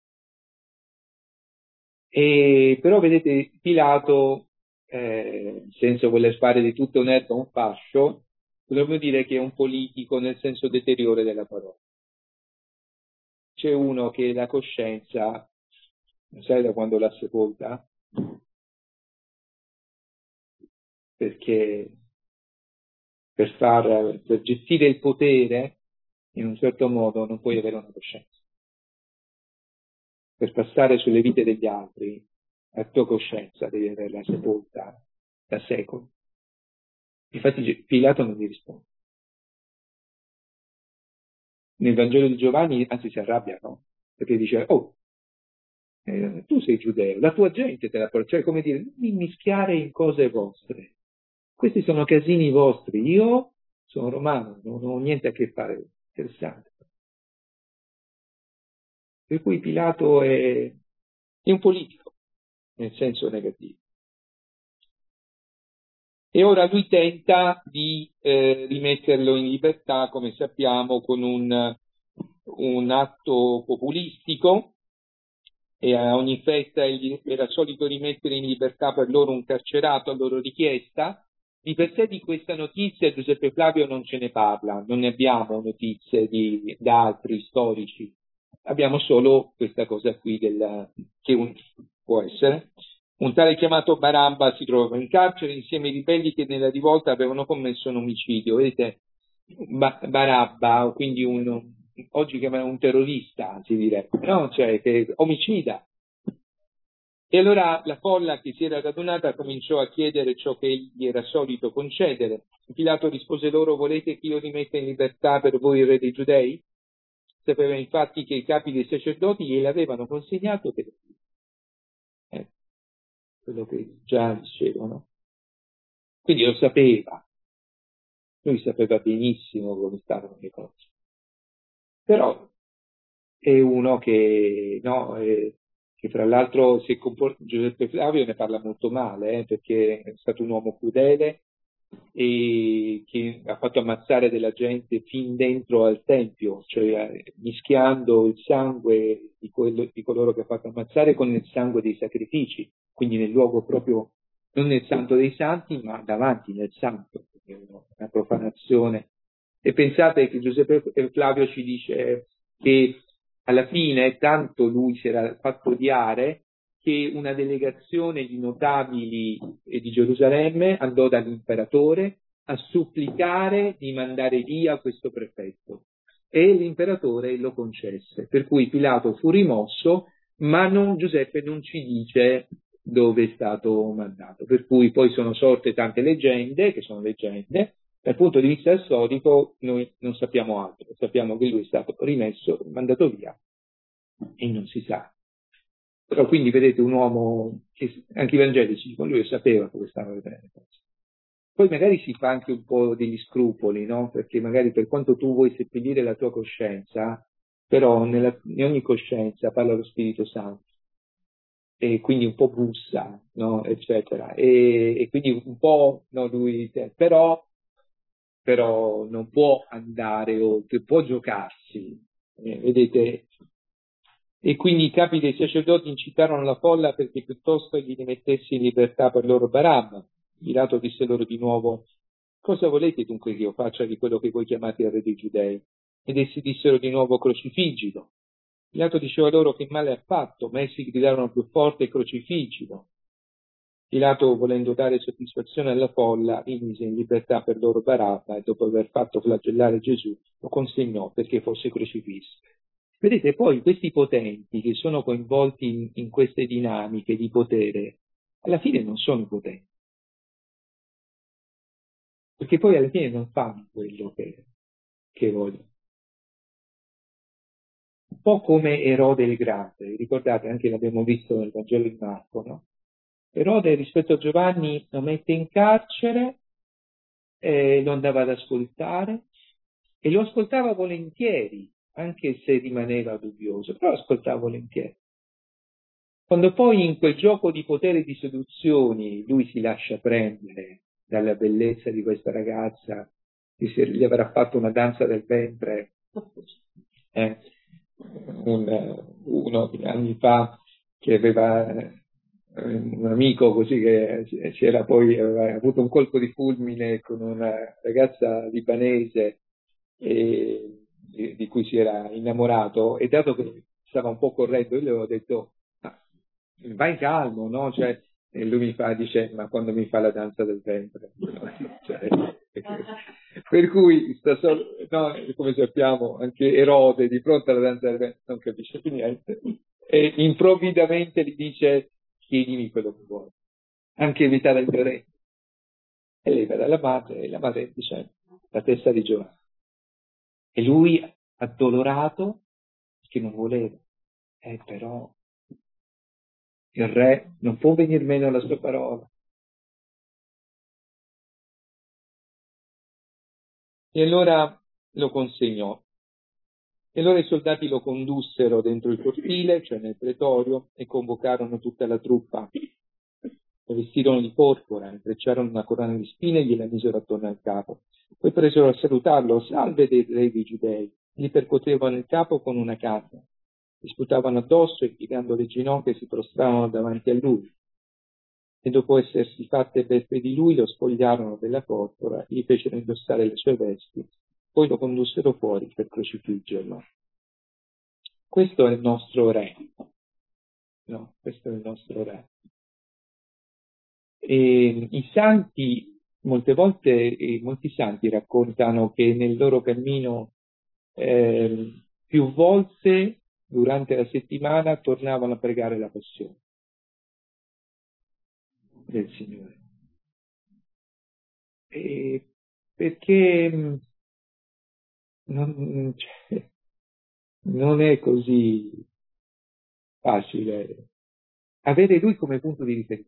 E, però vedete, Pilato, eh, senza voler fare di tutto un'erba un fascio, potremmo dire che è un politico nel senso deteriore della parola. C'è uno che la coscienza, non sai da quando l'ha sepolta? Perché per, far, per gestire il potere in un certo modo non puoi avere una coscienza. Per passare sulle vite degli altri, la tua coscienza devi averla sepolta da secoli. Infatti Pilato non gli risponde. nel Vangelo di Giovanni, anzi si arrabbia, no? Perché dice, oh, eh, tu sei giudeo, la tua gente te la porta, cioè come dire, non mi mischiare in cose vostre. Questi sono casini vostri, io sono romano, non ho niente a che fare. Interessante. Per cui Pilato è, è un politico, nel senso negativo. E ora lui tenta di eh, rimetterlo in libertà, come sappiamo, con un, un atto populistico, e a ogni festa egli era solito rimettere in libertà per loro un carcerato a loro richiesta. Di per sé di questa notizia Giuseppe Flavio non ce ne parla, non ne abbiamo notizie di, da altri storici, abbiamo solo questa cosa qui del, che un, può essere. Un tale chiamato Barabba si trovava in carcere insieme ai ribelli che nella rivolta avevano commesso un omicidio. Vedete, ba- Barabba, quindi un, oggi chiamano un terrorista, si direbbe, no? Cioè, che omicida. E allora la folla che si era radunata cominciò a chiedere ciò che egli era solito concedere. Pilato rispose loro: volete che io rimetta in libertà per voi il re dei Giudei? Sapeva infatti che i capi dei sacerdoti glielo avevano consegnato per eh, quello che già dicevano. Quindi lo sapeva, lui sapeva benissimo come stavano le cose. Però è uno che, no, eh, che fra l'altro si è comportato, Giuseppe Flavio ne parla molto male, eh, perché è stato un uomo crudele e che ha fatto ammazzare della gente fin dentro al Tempio, cioè eh, mischiando il sangue di, quello, di coloro che ha fatto ammazzare con il sangue dei sacrifici, quindi nel luogo proprio, non nel santo dei santi, ma davanti nel santo, è una profanazione. E pensate che Giuseppe Flavio ci dice che alla fine tanto lui si era fatto odiare che una delegazione di notabili di Gerusalemme andò dall'imperatore a supplicare di mandare via questo prefetto e l'imperatore lo concesse, per cui Pilato fu rimosso, ma non, Giuseppe non ci dice dove è stato mandato, per cui poi sono sorte tante leggende, che sono leggende. Dal punto di vista storico noi non sappiamo altro, sappiamo che lui è stato rimesso, mandato via e non si sa. Però quindi vedete un uomo che anche i evangelici dicono lui sapeva come stavano bene le cose. Poi magari si fa anche un po' degli scrupoli, no? Perché magari per quanto tu vuoi seppellire la tua coscienza, però nella, in ogni coscienza parla lo Spirito Santo. E quindi un po' bussa, no? Eccetera. E, e quindi un po', no, lui, però però non può andare oltre, può giocarsi, eh, vedete? E quindi i capi dei sacerdoti incitarono la folla perché piuttosto gli rimettesse in libertà per loro Barabba. Pilato disse loro di nuovo: cosa volete dunque che io faccia di quello che voi chiamate il re dei Giudei? Ed essi dissero di nuovo: crocifiggilo. Pilato diceva loro: che male ha fatto? Ma essi gridarono più forte: crocifiggilo. Pilato, volendo dare soddisfazione alla folla, rimise in libertà per loro Barabba e dopo aver fatto flagellare Gesù lo consegnò perché fosse crocifisso. Vedete, poi questi potenti che sono coinvolti in, in queste dinamiche di potere, alla fine non sono potenti, perché poi alla fine non fanno quello che, che vogliono. Un po' come Erode il Grande, ricordate, anche l'abbiamo visto nel Vangelo di Marco, no? Erode rispetto a Giovanni lo mette in carcere, eh, lo andava ad ascoltare e lo ascoltava volentieri, anche se rimaneva dubbioso, però ascoltava volentieri. Quando poi in quel gioco di potere e di seduzioni lui si lascia prendere dalla bellezza di questa ragazza, che si, gli avrà fatto una danza del ventre, eh, un, uno anni fa che aveva eh, un amico così che c'era poi aveva avuto un colpo di fulmine con una ragazza libanese e, di, di cui si era innamorato, e dato che stava un po' correndo io gli avevo detto ah, vai calmo, no? Cioè, e lui mi fa, dice, ma quando mi fa la danza del ventre? Cioè, per cui, sta solo, no, come sappiamo, anche Erode di fronte alla danza del ventre non capisce più niente e improvvidamente gli dice chiedimi quello che vuoi, anche evitare il terreno. E lei va dalla madre e la madre dice la testa di Giovanni. E lui addolorato, che non voleva. Eh, però il re non può venir meno alla sua parola. E allora lo consegnò. E allora i soldati lo condussero dentro il cortile, cioè nel pretorio, e convocarono tutta la truppa. Lo vestirono di porpora, intrecciarono una corona di spine e gliela misero attorno al capo. Poi presero a salutarlo: salve dei re dei giudei. Gli percuotevano il capo con una canna, gli sputavano addosso e piegando le ginocchia si prostravano davanti a lui. E dopo essersi fatte beffe di lui lo spogliarono della porpora, gli fecero indossare le sue vesti, poi lo condussero fuori per crocifiggerlo. Questo è il nostro re. No, questo è il nostro re. E i santi, molte volte, eh, molti santi raccontano che nel loro cammino eh, più volte durante la settimana tornavano a pregare la passione del Signore. E perché mh, non, cioè, non è così facile avere lui come punto di riferimento.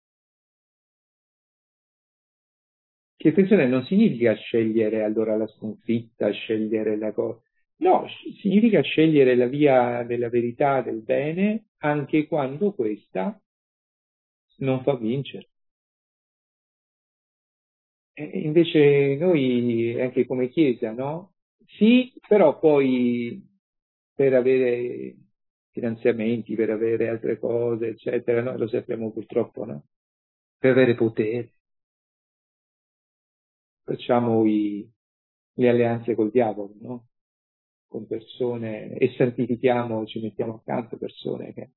Che attenzione, non significa scegliere allora la sconfitta, scegliere la cosa. No, significa scegliere la via della verità, del bene, anche quando questa non fa vincere. E invece noi, anche come Chiesa, no? Sì, però poi per avere finanziamenti, per avere altre cose, eccetera, noi lo sappiamo purtroppo, no? Per avere potere. Facciamo i, le alleanze col diavolo, no? Con persone, e santifichiamo, ci mettiamo accanto persone che...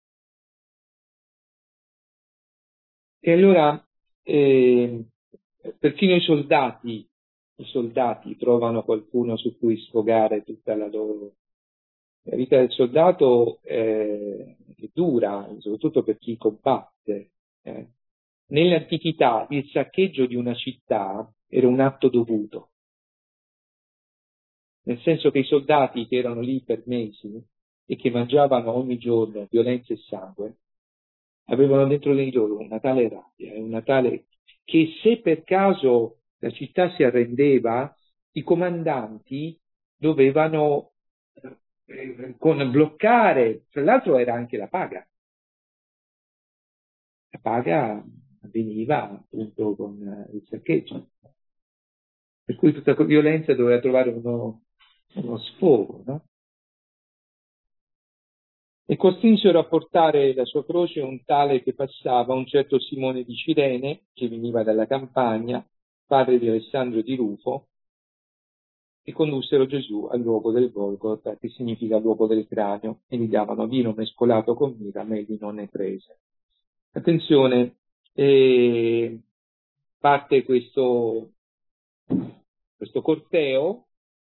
E allora, eh, perfino i soldati, i soldati trovano qualcuno su cui sfogare tutta la loro... La vita del soldato eh, è dura, soprattutto per chi combatte. Eh. Nell'antichità il saccheggio di una città era un atto dovuto, nel senso che i soldati che erano lì per mesi e che mangiavano ogni giorno violenza e sangue, avevano dentro di loro una tale rabbia e una tale che se per caso la città si arrendeva, i comandanti dovevano eh, con bloccare, tra l'altro era anche la paga. La paga avveniva appunto con il saccheggio. Per cui tutta quella violenza doveva trovare uno, uno sfogo, no? E costrinsero a portare la sua croce un tale che passava, un certo Simone di Cirene, che veniva dalla campagna, padre di Alessandro di Rufo, e condussero Gesù al luogo del Golgota, che significa luogo del cranio, e gli davano vino mescolato con mirra, ma egli non ne prese. Attenzione, eh, parte questo, questo corteo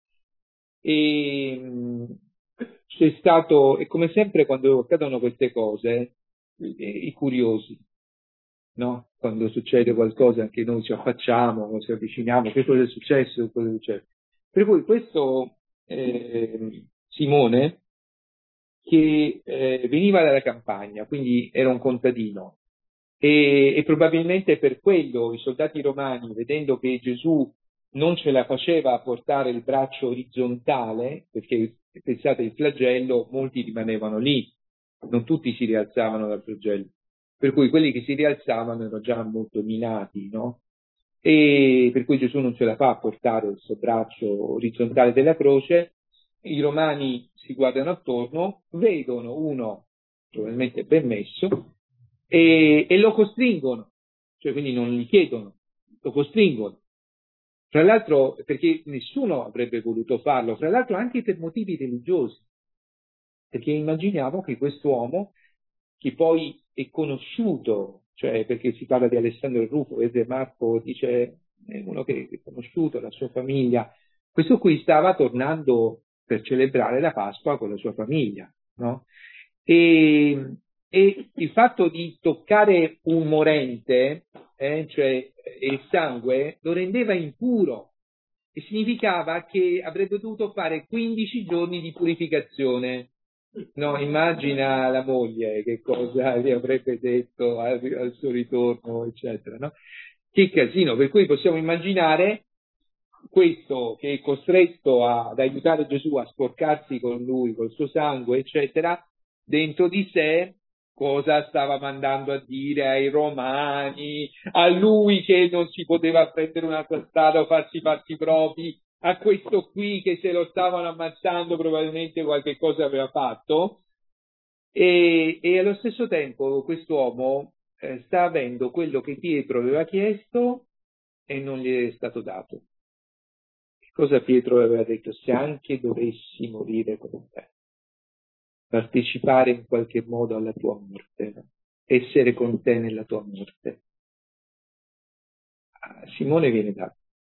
e mh, c'è stato, e come sempre quando accadono queste cose, i, i curiosi, no? Quando succede qualcosa anche noi ci affacciamo, ci avviciniamo, che cosa è successo, che cosa è successo. Per cui questo eh, Simone, che eh, veniva dalla campagna, quindi era un contadino, e, e probabilmente per quello i soldati romani, vedendo che Gesù non ce la faceva a portare il braccio orizzontale, perché pensate il flagello, molti rimanevano lì, non tutti si rialzavano dal flagello, per cui quelli che si rialzavano erano già molto minati, no? E per cui Gesù non ce la fa a portare il suo braccio orizzontale della croce. I romani si guardano attorno, vedono uno probabilmente ben messo e, e lo costringono, cioè quindi non gli chiedono, lo costringono. Tra l'altro perché nessuno avrebbe voluto farlo, tra l'altro anche per motivi religiosi, perché immaginiamo che quest'uomo, che poi è conosciuto, cioè perché si parla di Alessandro il Rufo, vedete Marco dice è uno che è conosciuto, la sua famiglia, questo qui stava tornando per celebrare la Pasqua con la sua famiglia, no? E, e il fatto di toccare un morente, eh, cioè il sangue, lo rendeva impuro. e significava che avrebbe dovuto fare quindici giorni di purificazione. No, immagina la moglie che cosa gli avrebbe detto al, al suo ritorno, eccetera, no? Che casino, per cui possiamo immaginare questo che è costretto a, ad aiutare Gesù a sporcarsi con lui, col suo sangue, eccetera, dentro di sé cosa stava mandando a dire ai romani, a lui che non si poteva prendere un'altra strada o farsi i fatti propri, a questo qui che se lo stavano ammazzando probabilmente qualche cosa aveva fatto, e, e allo stesso tempo quest'uomo eh, sta avendo quello che Pietro aveva chiesto e non gli è stato dato. Che cosa Pietro aveva detto? Se anche dovessi morire con te, partecipare in qualche modo alla tua morte, no? Essere con te nella tua morte. A Simone viene dato.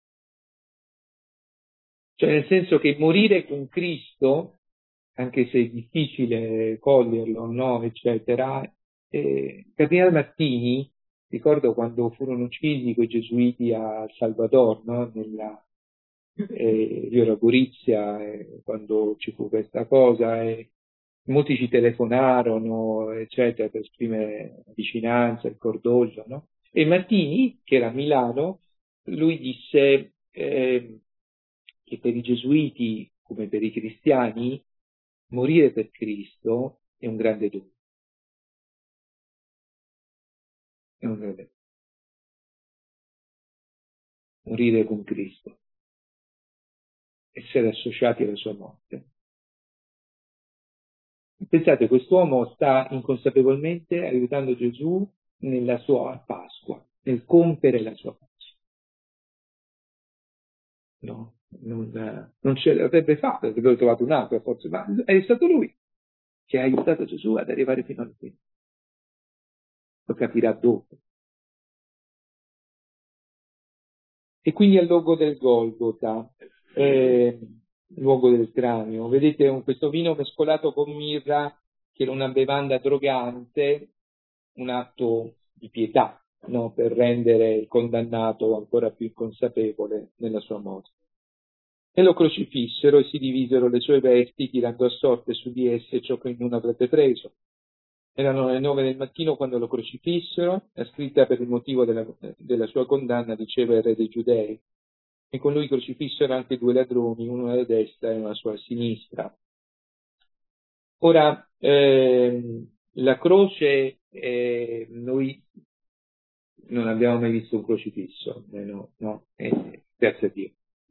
Cioè nel senso che morire con Cristo, anche se è difficile coglierlo, no, eccetera, eh, Cardinale Martini, ricordo quando furono uccisi quei gesuiti a Salvador, no, nella, eh, io ero a Gorizia eh, quando ci fu questa cosa, e molti ci telefonarono, eccetera, per esprimere vicinanza, il cordoglio, no? E Martini, che era a Milano, lui disse eh, che per i gesuiti, come per i cristiani, morire per Cristo è un grande dono. È un grande dono. Morire con Cristo, essere associati alla sua morte. Pensate, quest'uomo sta inconsapevolmente aiutando Gesù nella sua Pasqua, nel compiere la sua Pasqua. No, non, non ce l'avrebbe fatto, avrebbe trovato un altro forse, ma è stato lui che ha aiutato Gesù ad arrivare fino alla fine. Lo capirà dopo. E quindi al luogo del Golgota, eh, luogo del cranio, vedete un, questo vino mescolato con mirra, che era una bevanda drogante, un atto di pietà, no? Per rendere il condannato ancora più consapevole nella sua morte. E lo crocifissero e si divisero le sue vesti, tirando a sorte su di esse ciò che ognuno avrebbe preso. Erano le nove del mattino quando lo crocifissero, la scritta per il motivo della, della sua condanna diceva il re dei Giudei, e con lui crocifissero anche due ladroni, uno alla destra e uno alla sua sinistra. Ora, ehm, la croce, eh, noi non abbiamo mai visto un crocifisso, eh, no, no, eh, grazie a Dio.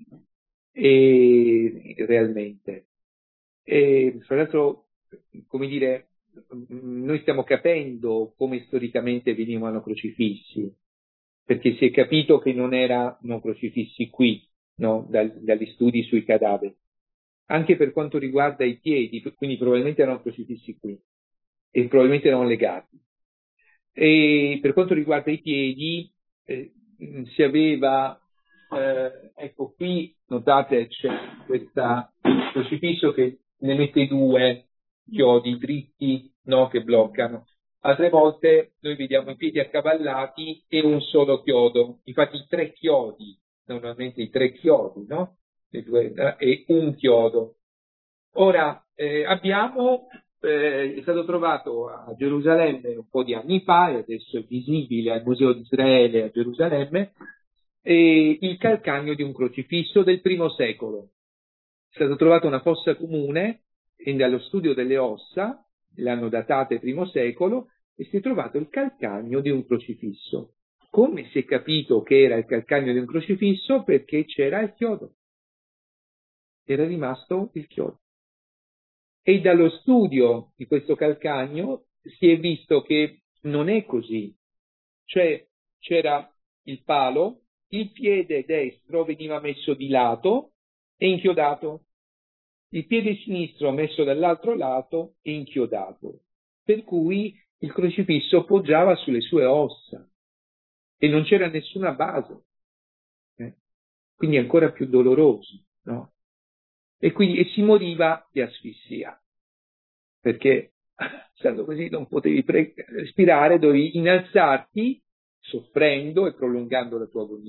E realmente. E fra l'altro, come dire, noi stiamo capendo come storicamente venivano crocifissi, perché si è capito che non erano crocifissi qui, no? Dal, dagli studi sui cadaveri. Anche per quanto riguarda i piedi, quindi probabilmente erano crocifissi qui, e probabilmente erano legati. E per quanto riguarda i piedi, eh, si aveva, eh, ecco qui, notate, c'è questo crocifisso che ne mette due chiodi dritti, no, che bloccano. Altre volte noi vediamo i piedi accavallati e un solo chiodo, infatti i tre chiodi, normalmente i tre chiodi, no? Le due, eh, e un chiodo. Ora, eh, abbiamo, eh, è stato trovato a Gerusalemme un po' di anni fa, e adesso è visibile al Museo di Israele a Gerusalemme, eh, il calcagno di un crocifisso del primo secolo. È stata trovata una fossa comune, e dallo studio delle ossa, l'hanno datate primo secolo, e si è trovato il calcagno di un crocifisso. Come si è capito che era il calcagno di un crocifisso? Perché c'era il chiodo. Era rimasto il chiodo. E dallo studio di questo calcagno si è visto che non è così. Cioè c'era il palo, il piede destro veniva messo di lato e inchiodato, il piede sinistro messo dall'altro lato e inchiodato, per cui il crocifisso poggiava sulle sue ossa e non c'era nessuna base, eh? Quindi ancora più doloroso, no? E quindi e si moriva di asfissia, perché stando così non potevi pre- respirare, dovevi innalzarti soffrendo e prolungando la tua agonia.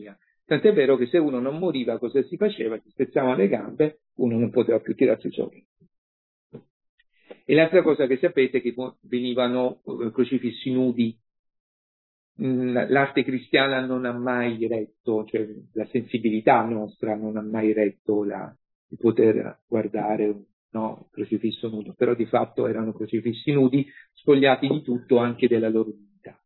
Tant'è vero che se uno non moriva, cosa si faceva? Si spezzavano le gambe, uno non poteva più tirarsi sopra. E l'altra cosa che sapete è che venivano crocifissi nudi. L'arte cristiana non ha mai retto, cioè la sensibilità nostra non ha mai retto la, di poter guardare no, il crocifisso nudo, però di fatto erano crocifissi nudi, spogliati di tutto, anche della loro dignità.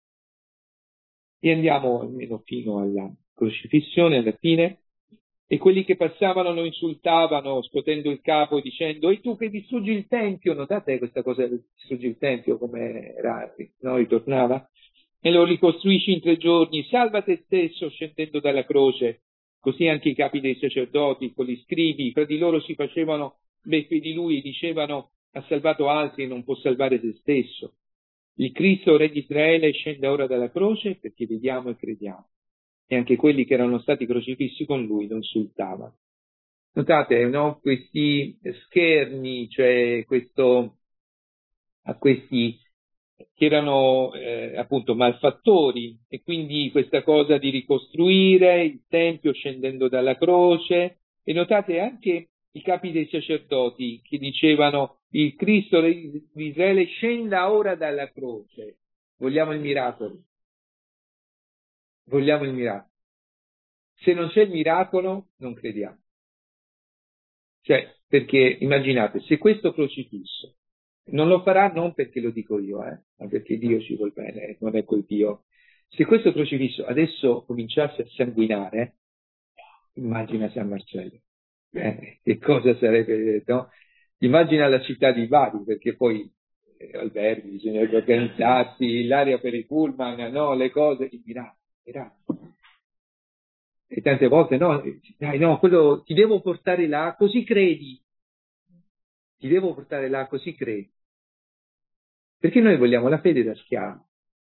E andiamo almeno fino alla crocifissione, alla fine, e quelli che passavano lo insultavano, scuotendo il capo e dicendo: e tu che distruggi il Tempio, notate questa cosa del distruggi il Tempio come era, no, ritornava? E lo ricostruisci in tre giorni, salva te stesso scendendo dalla croce. Così anche i capi dei sacerdoti, con gli scribi, fra di loro si facevano beffe di lui e dicevano: ha salvato altri e non può salvare se stesso. Il Cristo, Re di Israele, scende ora dalla croce perché vediamo e crediamo. E anche quelli che erano stati crocifissi con lui lo insultavano. Notate, no? Questi scherni, cioè questo, a questi che erano eh, appunto malfattori, e quindi questa cosa di ricostruire il Tempio scendendo dalla croce, e notate anche i capi dei sacerdoti che dicevano: il Cristo di Israele scenda ora dalla croce. Vogliamo il miracolo. Vogliamo il miracolo. Se non c'è il miracolo, non crediamo. Cioè, perché immaginate, se questo crocifisso non lo farà non perché lo dico io, eh, ma perché Dio ci vuol bene, non è quel Dio. Se questo crocifisso adesso cominciasse a sanguinare, immagina San Marcello. Eh, che cosa sarebbe, no? Immagina la città di Bari, perché poi eh, alberghi, bisognerebbe organizzarsi, l'aria per i pullman, no, le cose, i miracoli, miracoli. E tante volte no, dai no, quello ti devo portare là, così credi. Ti devo portare là, così credi. Perché noi vogliamo la fede da schiavi,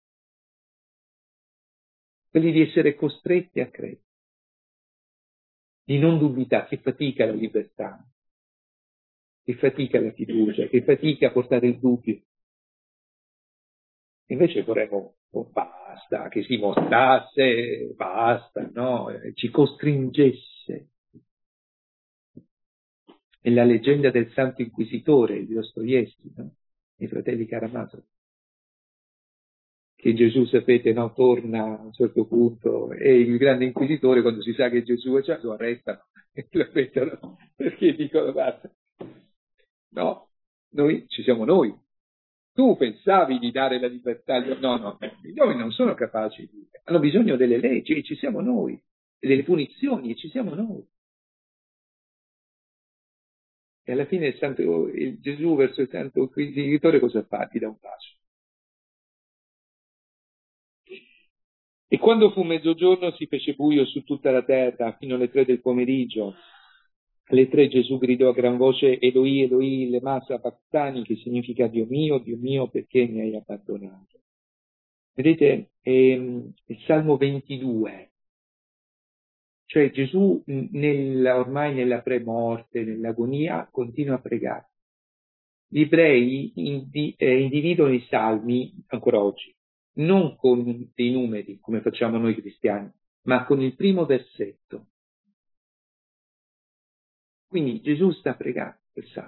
quelli di essere costretti a credere, di non dubitare, che fatica la libertà, che fatica la fiducia, che fatica a portare il dubbio. Invece vorremmo, oh, basta, che si mostrasse, basta, no? Ci costringesse. È la leggenda del Santo Inquisitore di Dostoevskij, no? I fratelli Karamazov. Che Gesù, sapete, no, torna a un certo punto, e il grande inquisitore, quando si sa che Gesù è già, lo arrestano e lo mettono, perché dicono: guarda, no, noi ci siamo noi. Tu pensavi di dare la libertà agli... No, no, noi non sono capaci di... Hanno bisogno delle leggi e ci siamo noi, e delle punizioni e ci siamo noi. E alla fine il, santo, il Gesù verso il Santo Inquisitore cosa fa? Ti dà un bacio. E quando fu mezzogiorno si fece buio su tutta la terra fino alle tre del pomeriggio. Alle tre Gesù gridò a gran voce: Eloi, Eloi, lema sabachthani, che significa: Dio mio, Dio mio, perché mi hai abbandonato? Vedete, ehm, il Salmo ventidue, cioè Gesù nel, ormai nella premorte, nell'agonia, continua a pregare. Gli ebrei indi, eh, individuano i salmi ancora oggi, non con dei numeri come facciamo noi cristiani, ma con il primo versetto. Quindi Gesù sta pregando il salmo,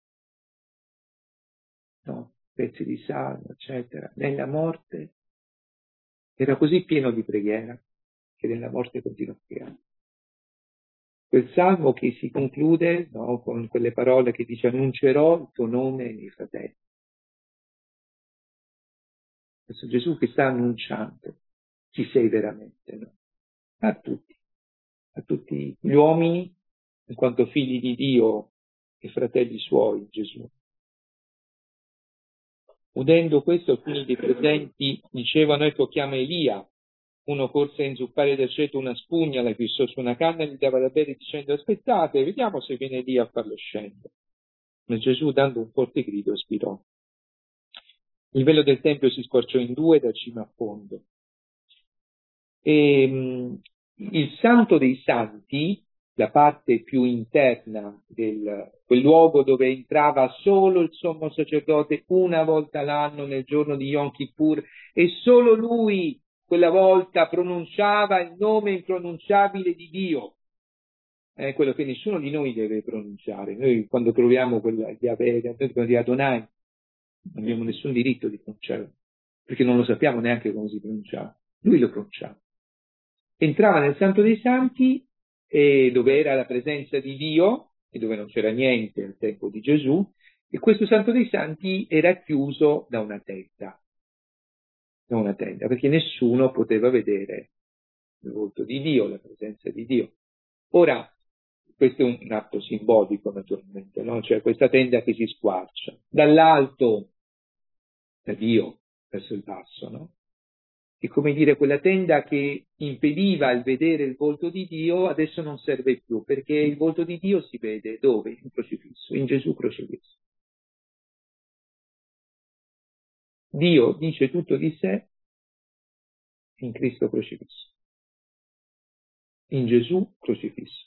no? Pezzi di salmo, eccetera. Nella morte era così pieno di preghiera che nella morte continua a pregare. Quel salmo che si conclude, no, con quelle parole che dice: annuncerò il tuo nome ai miei fratelli. Questo Gesù che sta annunciando chi sei veramente, no? A tutti, a tutti gli uomini, in quanto figli di Dio e fratelli suoi, Gesù. Udendo questo, alcuni dei presenti dicevano: ecco, chiama Elia. Uno corse a inzuppare dal ceto una spugna, la fissò su una canna e gli dava da bere dicendo: aspettate, vediamo se viene Elia a farlo scendere. Ma Gesù, dando un forte grido, spirò. Il velo del Tempio si squarciò in due da cima a fondo. E, mh, il Santo dei Santi, la parte più interna del quel luogo dove entrava solo il sommo sacerdote una volta l'anno nel giorno di Yom Kippur, e solo lui quella volta pronunciava il nome impronunciabile di Dio, è quello che nessuno di noi deve pronunciare. Noi quando troviamo quella di Adonai non abbiamo nessun diritto di pronunciarlo, perché non lo sappiamo neanche come si pronunciava. Lui lo pronunciava. Entrava nel Santo dei Santi, e dove era la presenza di Dio, e dove non c'era niente al tempo di Gesù, e questo Santo dei Santi era chiuso da una tenda, da una tenda, perché nessuno poteva vedere il volto di Dio, la presenza di Dio. Ora, questo è un atto simbolico naturalmente, no? Cioè questa tenda che si squarcia dall'alto, da Dio verso il basso, no? È come dire, quella tenda che impediva il vedere il volto di Dio adesso non serve più, perché il volto di Dio si vede dove? In crocifisso, in Gesù crocifisso. Dio dice tutto di sé in Cristo crocifisso, in Gesù crocifisso.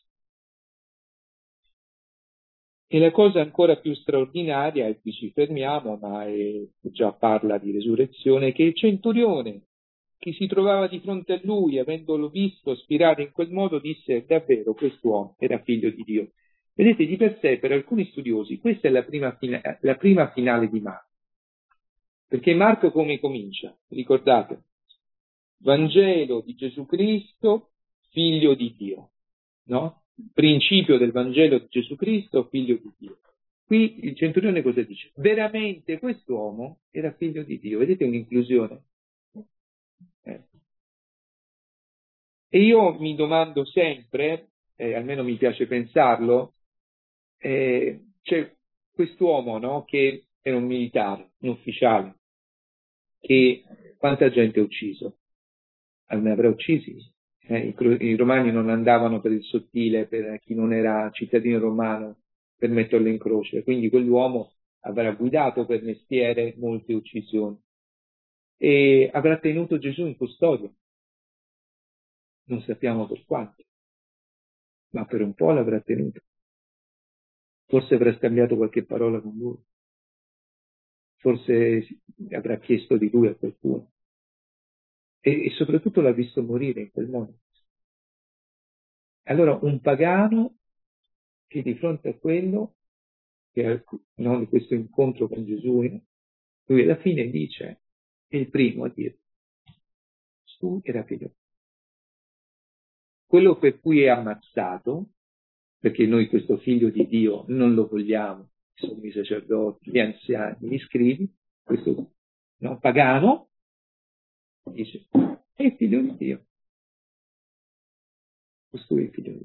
E la cosa ancora più straordinaria, e qui ci fermiamo, ma è, già parla di resurrezione, è che il centurione che si trovava di fronte a lui, avendolo visto spirare in quel modo, disse: davvero quest'uomo era figlio di Dio. Vedete, di per sé, per alcuni studiosi, questa è la prima, fina- la prima finale di Marco. Perché Marco come comincia? Ricordate? Vangelo di Gesù Cristo, figlio di Dio, no? Principio del Vangelo di Gesù Cristo, figlio di Dio. Qui il centurione cosa dice? Veramente quest'uomo era figlio di Dio. Vedete un'inclusione? Eh. E io mi domando sempre, eh, almeno mi piace pensarlo, eh, c'è quest'uomo, no, che era un militare, un ufficiale, che quanta gente ha ucciso? Ne avrà uccisi? Eh, i, I romani non andavano per il sottile, per chi non era cittadino romano, per metterlo in croce, quindi quell'uomo avrà guidato per mestiere molte uccisioni e avrà tenuto Gesù in custodia. Non sappiamo per quanto, ma per un po' l'avrà tenuto. Forse avrà scambiato qualche parola con lui, forse avrà chiesto di lui a qualcuno e, e soprattutto l'ha visto morire in quel modo. Allora un pagano che di fronte a quello, che no, di questo incontro con Gesù, lui alla fine dice, è il primo a dire, tu era figlio. Quello per cui è ammazzato, perché noi questo figlio di Dio non lo vogliamo, sono i sacerdoti, gli anziani, gli scribi, questo no, pagano, dice, è il figlio di Dio. Costui è il figlio di Dio.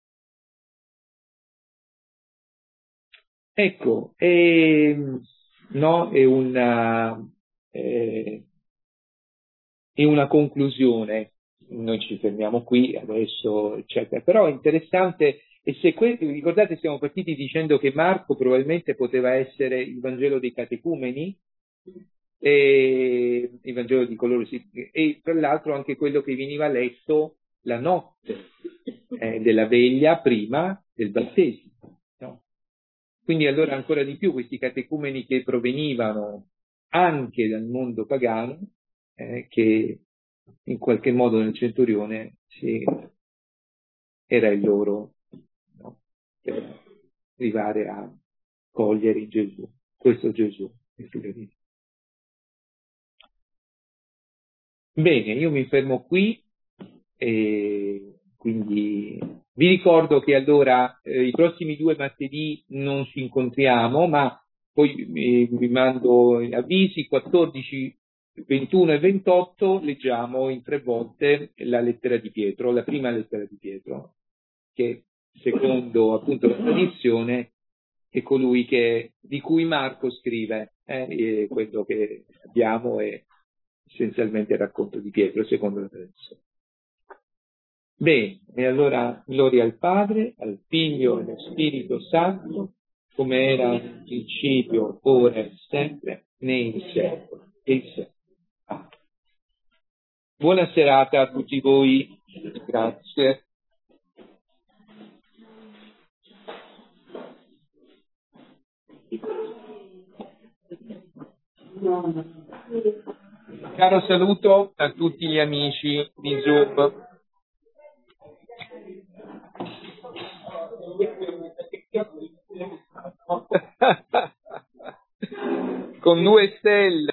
Ecco, è, no, è una, è, è una conclusione. Noi ci fermiamo qui adesso, eccetera. Però è interessante, e se que- ricordate, siamo partiti dicendo che Marco probabilmente poteva essere il Vangelo dei catecumeni, e il Vangelo di coloro si, e tra l'altro anche quello che veniva letto la notte eh, della veglia prima del battesimo. No? Quindi allora ancora di più questi catecumeni che provenivano anche dal mondo pagano, eh, che in qualche modo nel centurione si, era il loro, no, per arrivare a cogliere in Gesù, questo Gesù, il figlio di Dio. Bene, io mi fermo qui e quindi vi ricordo che allora eh, i prossimi due martedì non ci incontriamo, ma poi eh, vi mando avvisi, quattordici, ventuno e ventotto leggiamo in tre volte la lettera di Pietro, la prima lettera di Pietro, che secondo appunto la tradizione è colui che, di cui Marco scrive, eh, e quello che abbiamo è essenzialmente il racconto di Pietro secondo la tradizione. Bene, e allora gloria al Padre, al Figlio e allo Spirito Santo, come era in principio, ora e sempre, nei secoli e secoli. Amen. Buona serata a tutti voi, grazie. No, no. Caro saluto a tutti gli amici di Zoom. Con due stelle.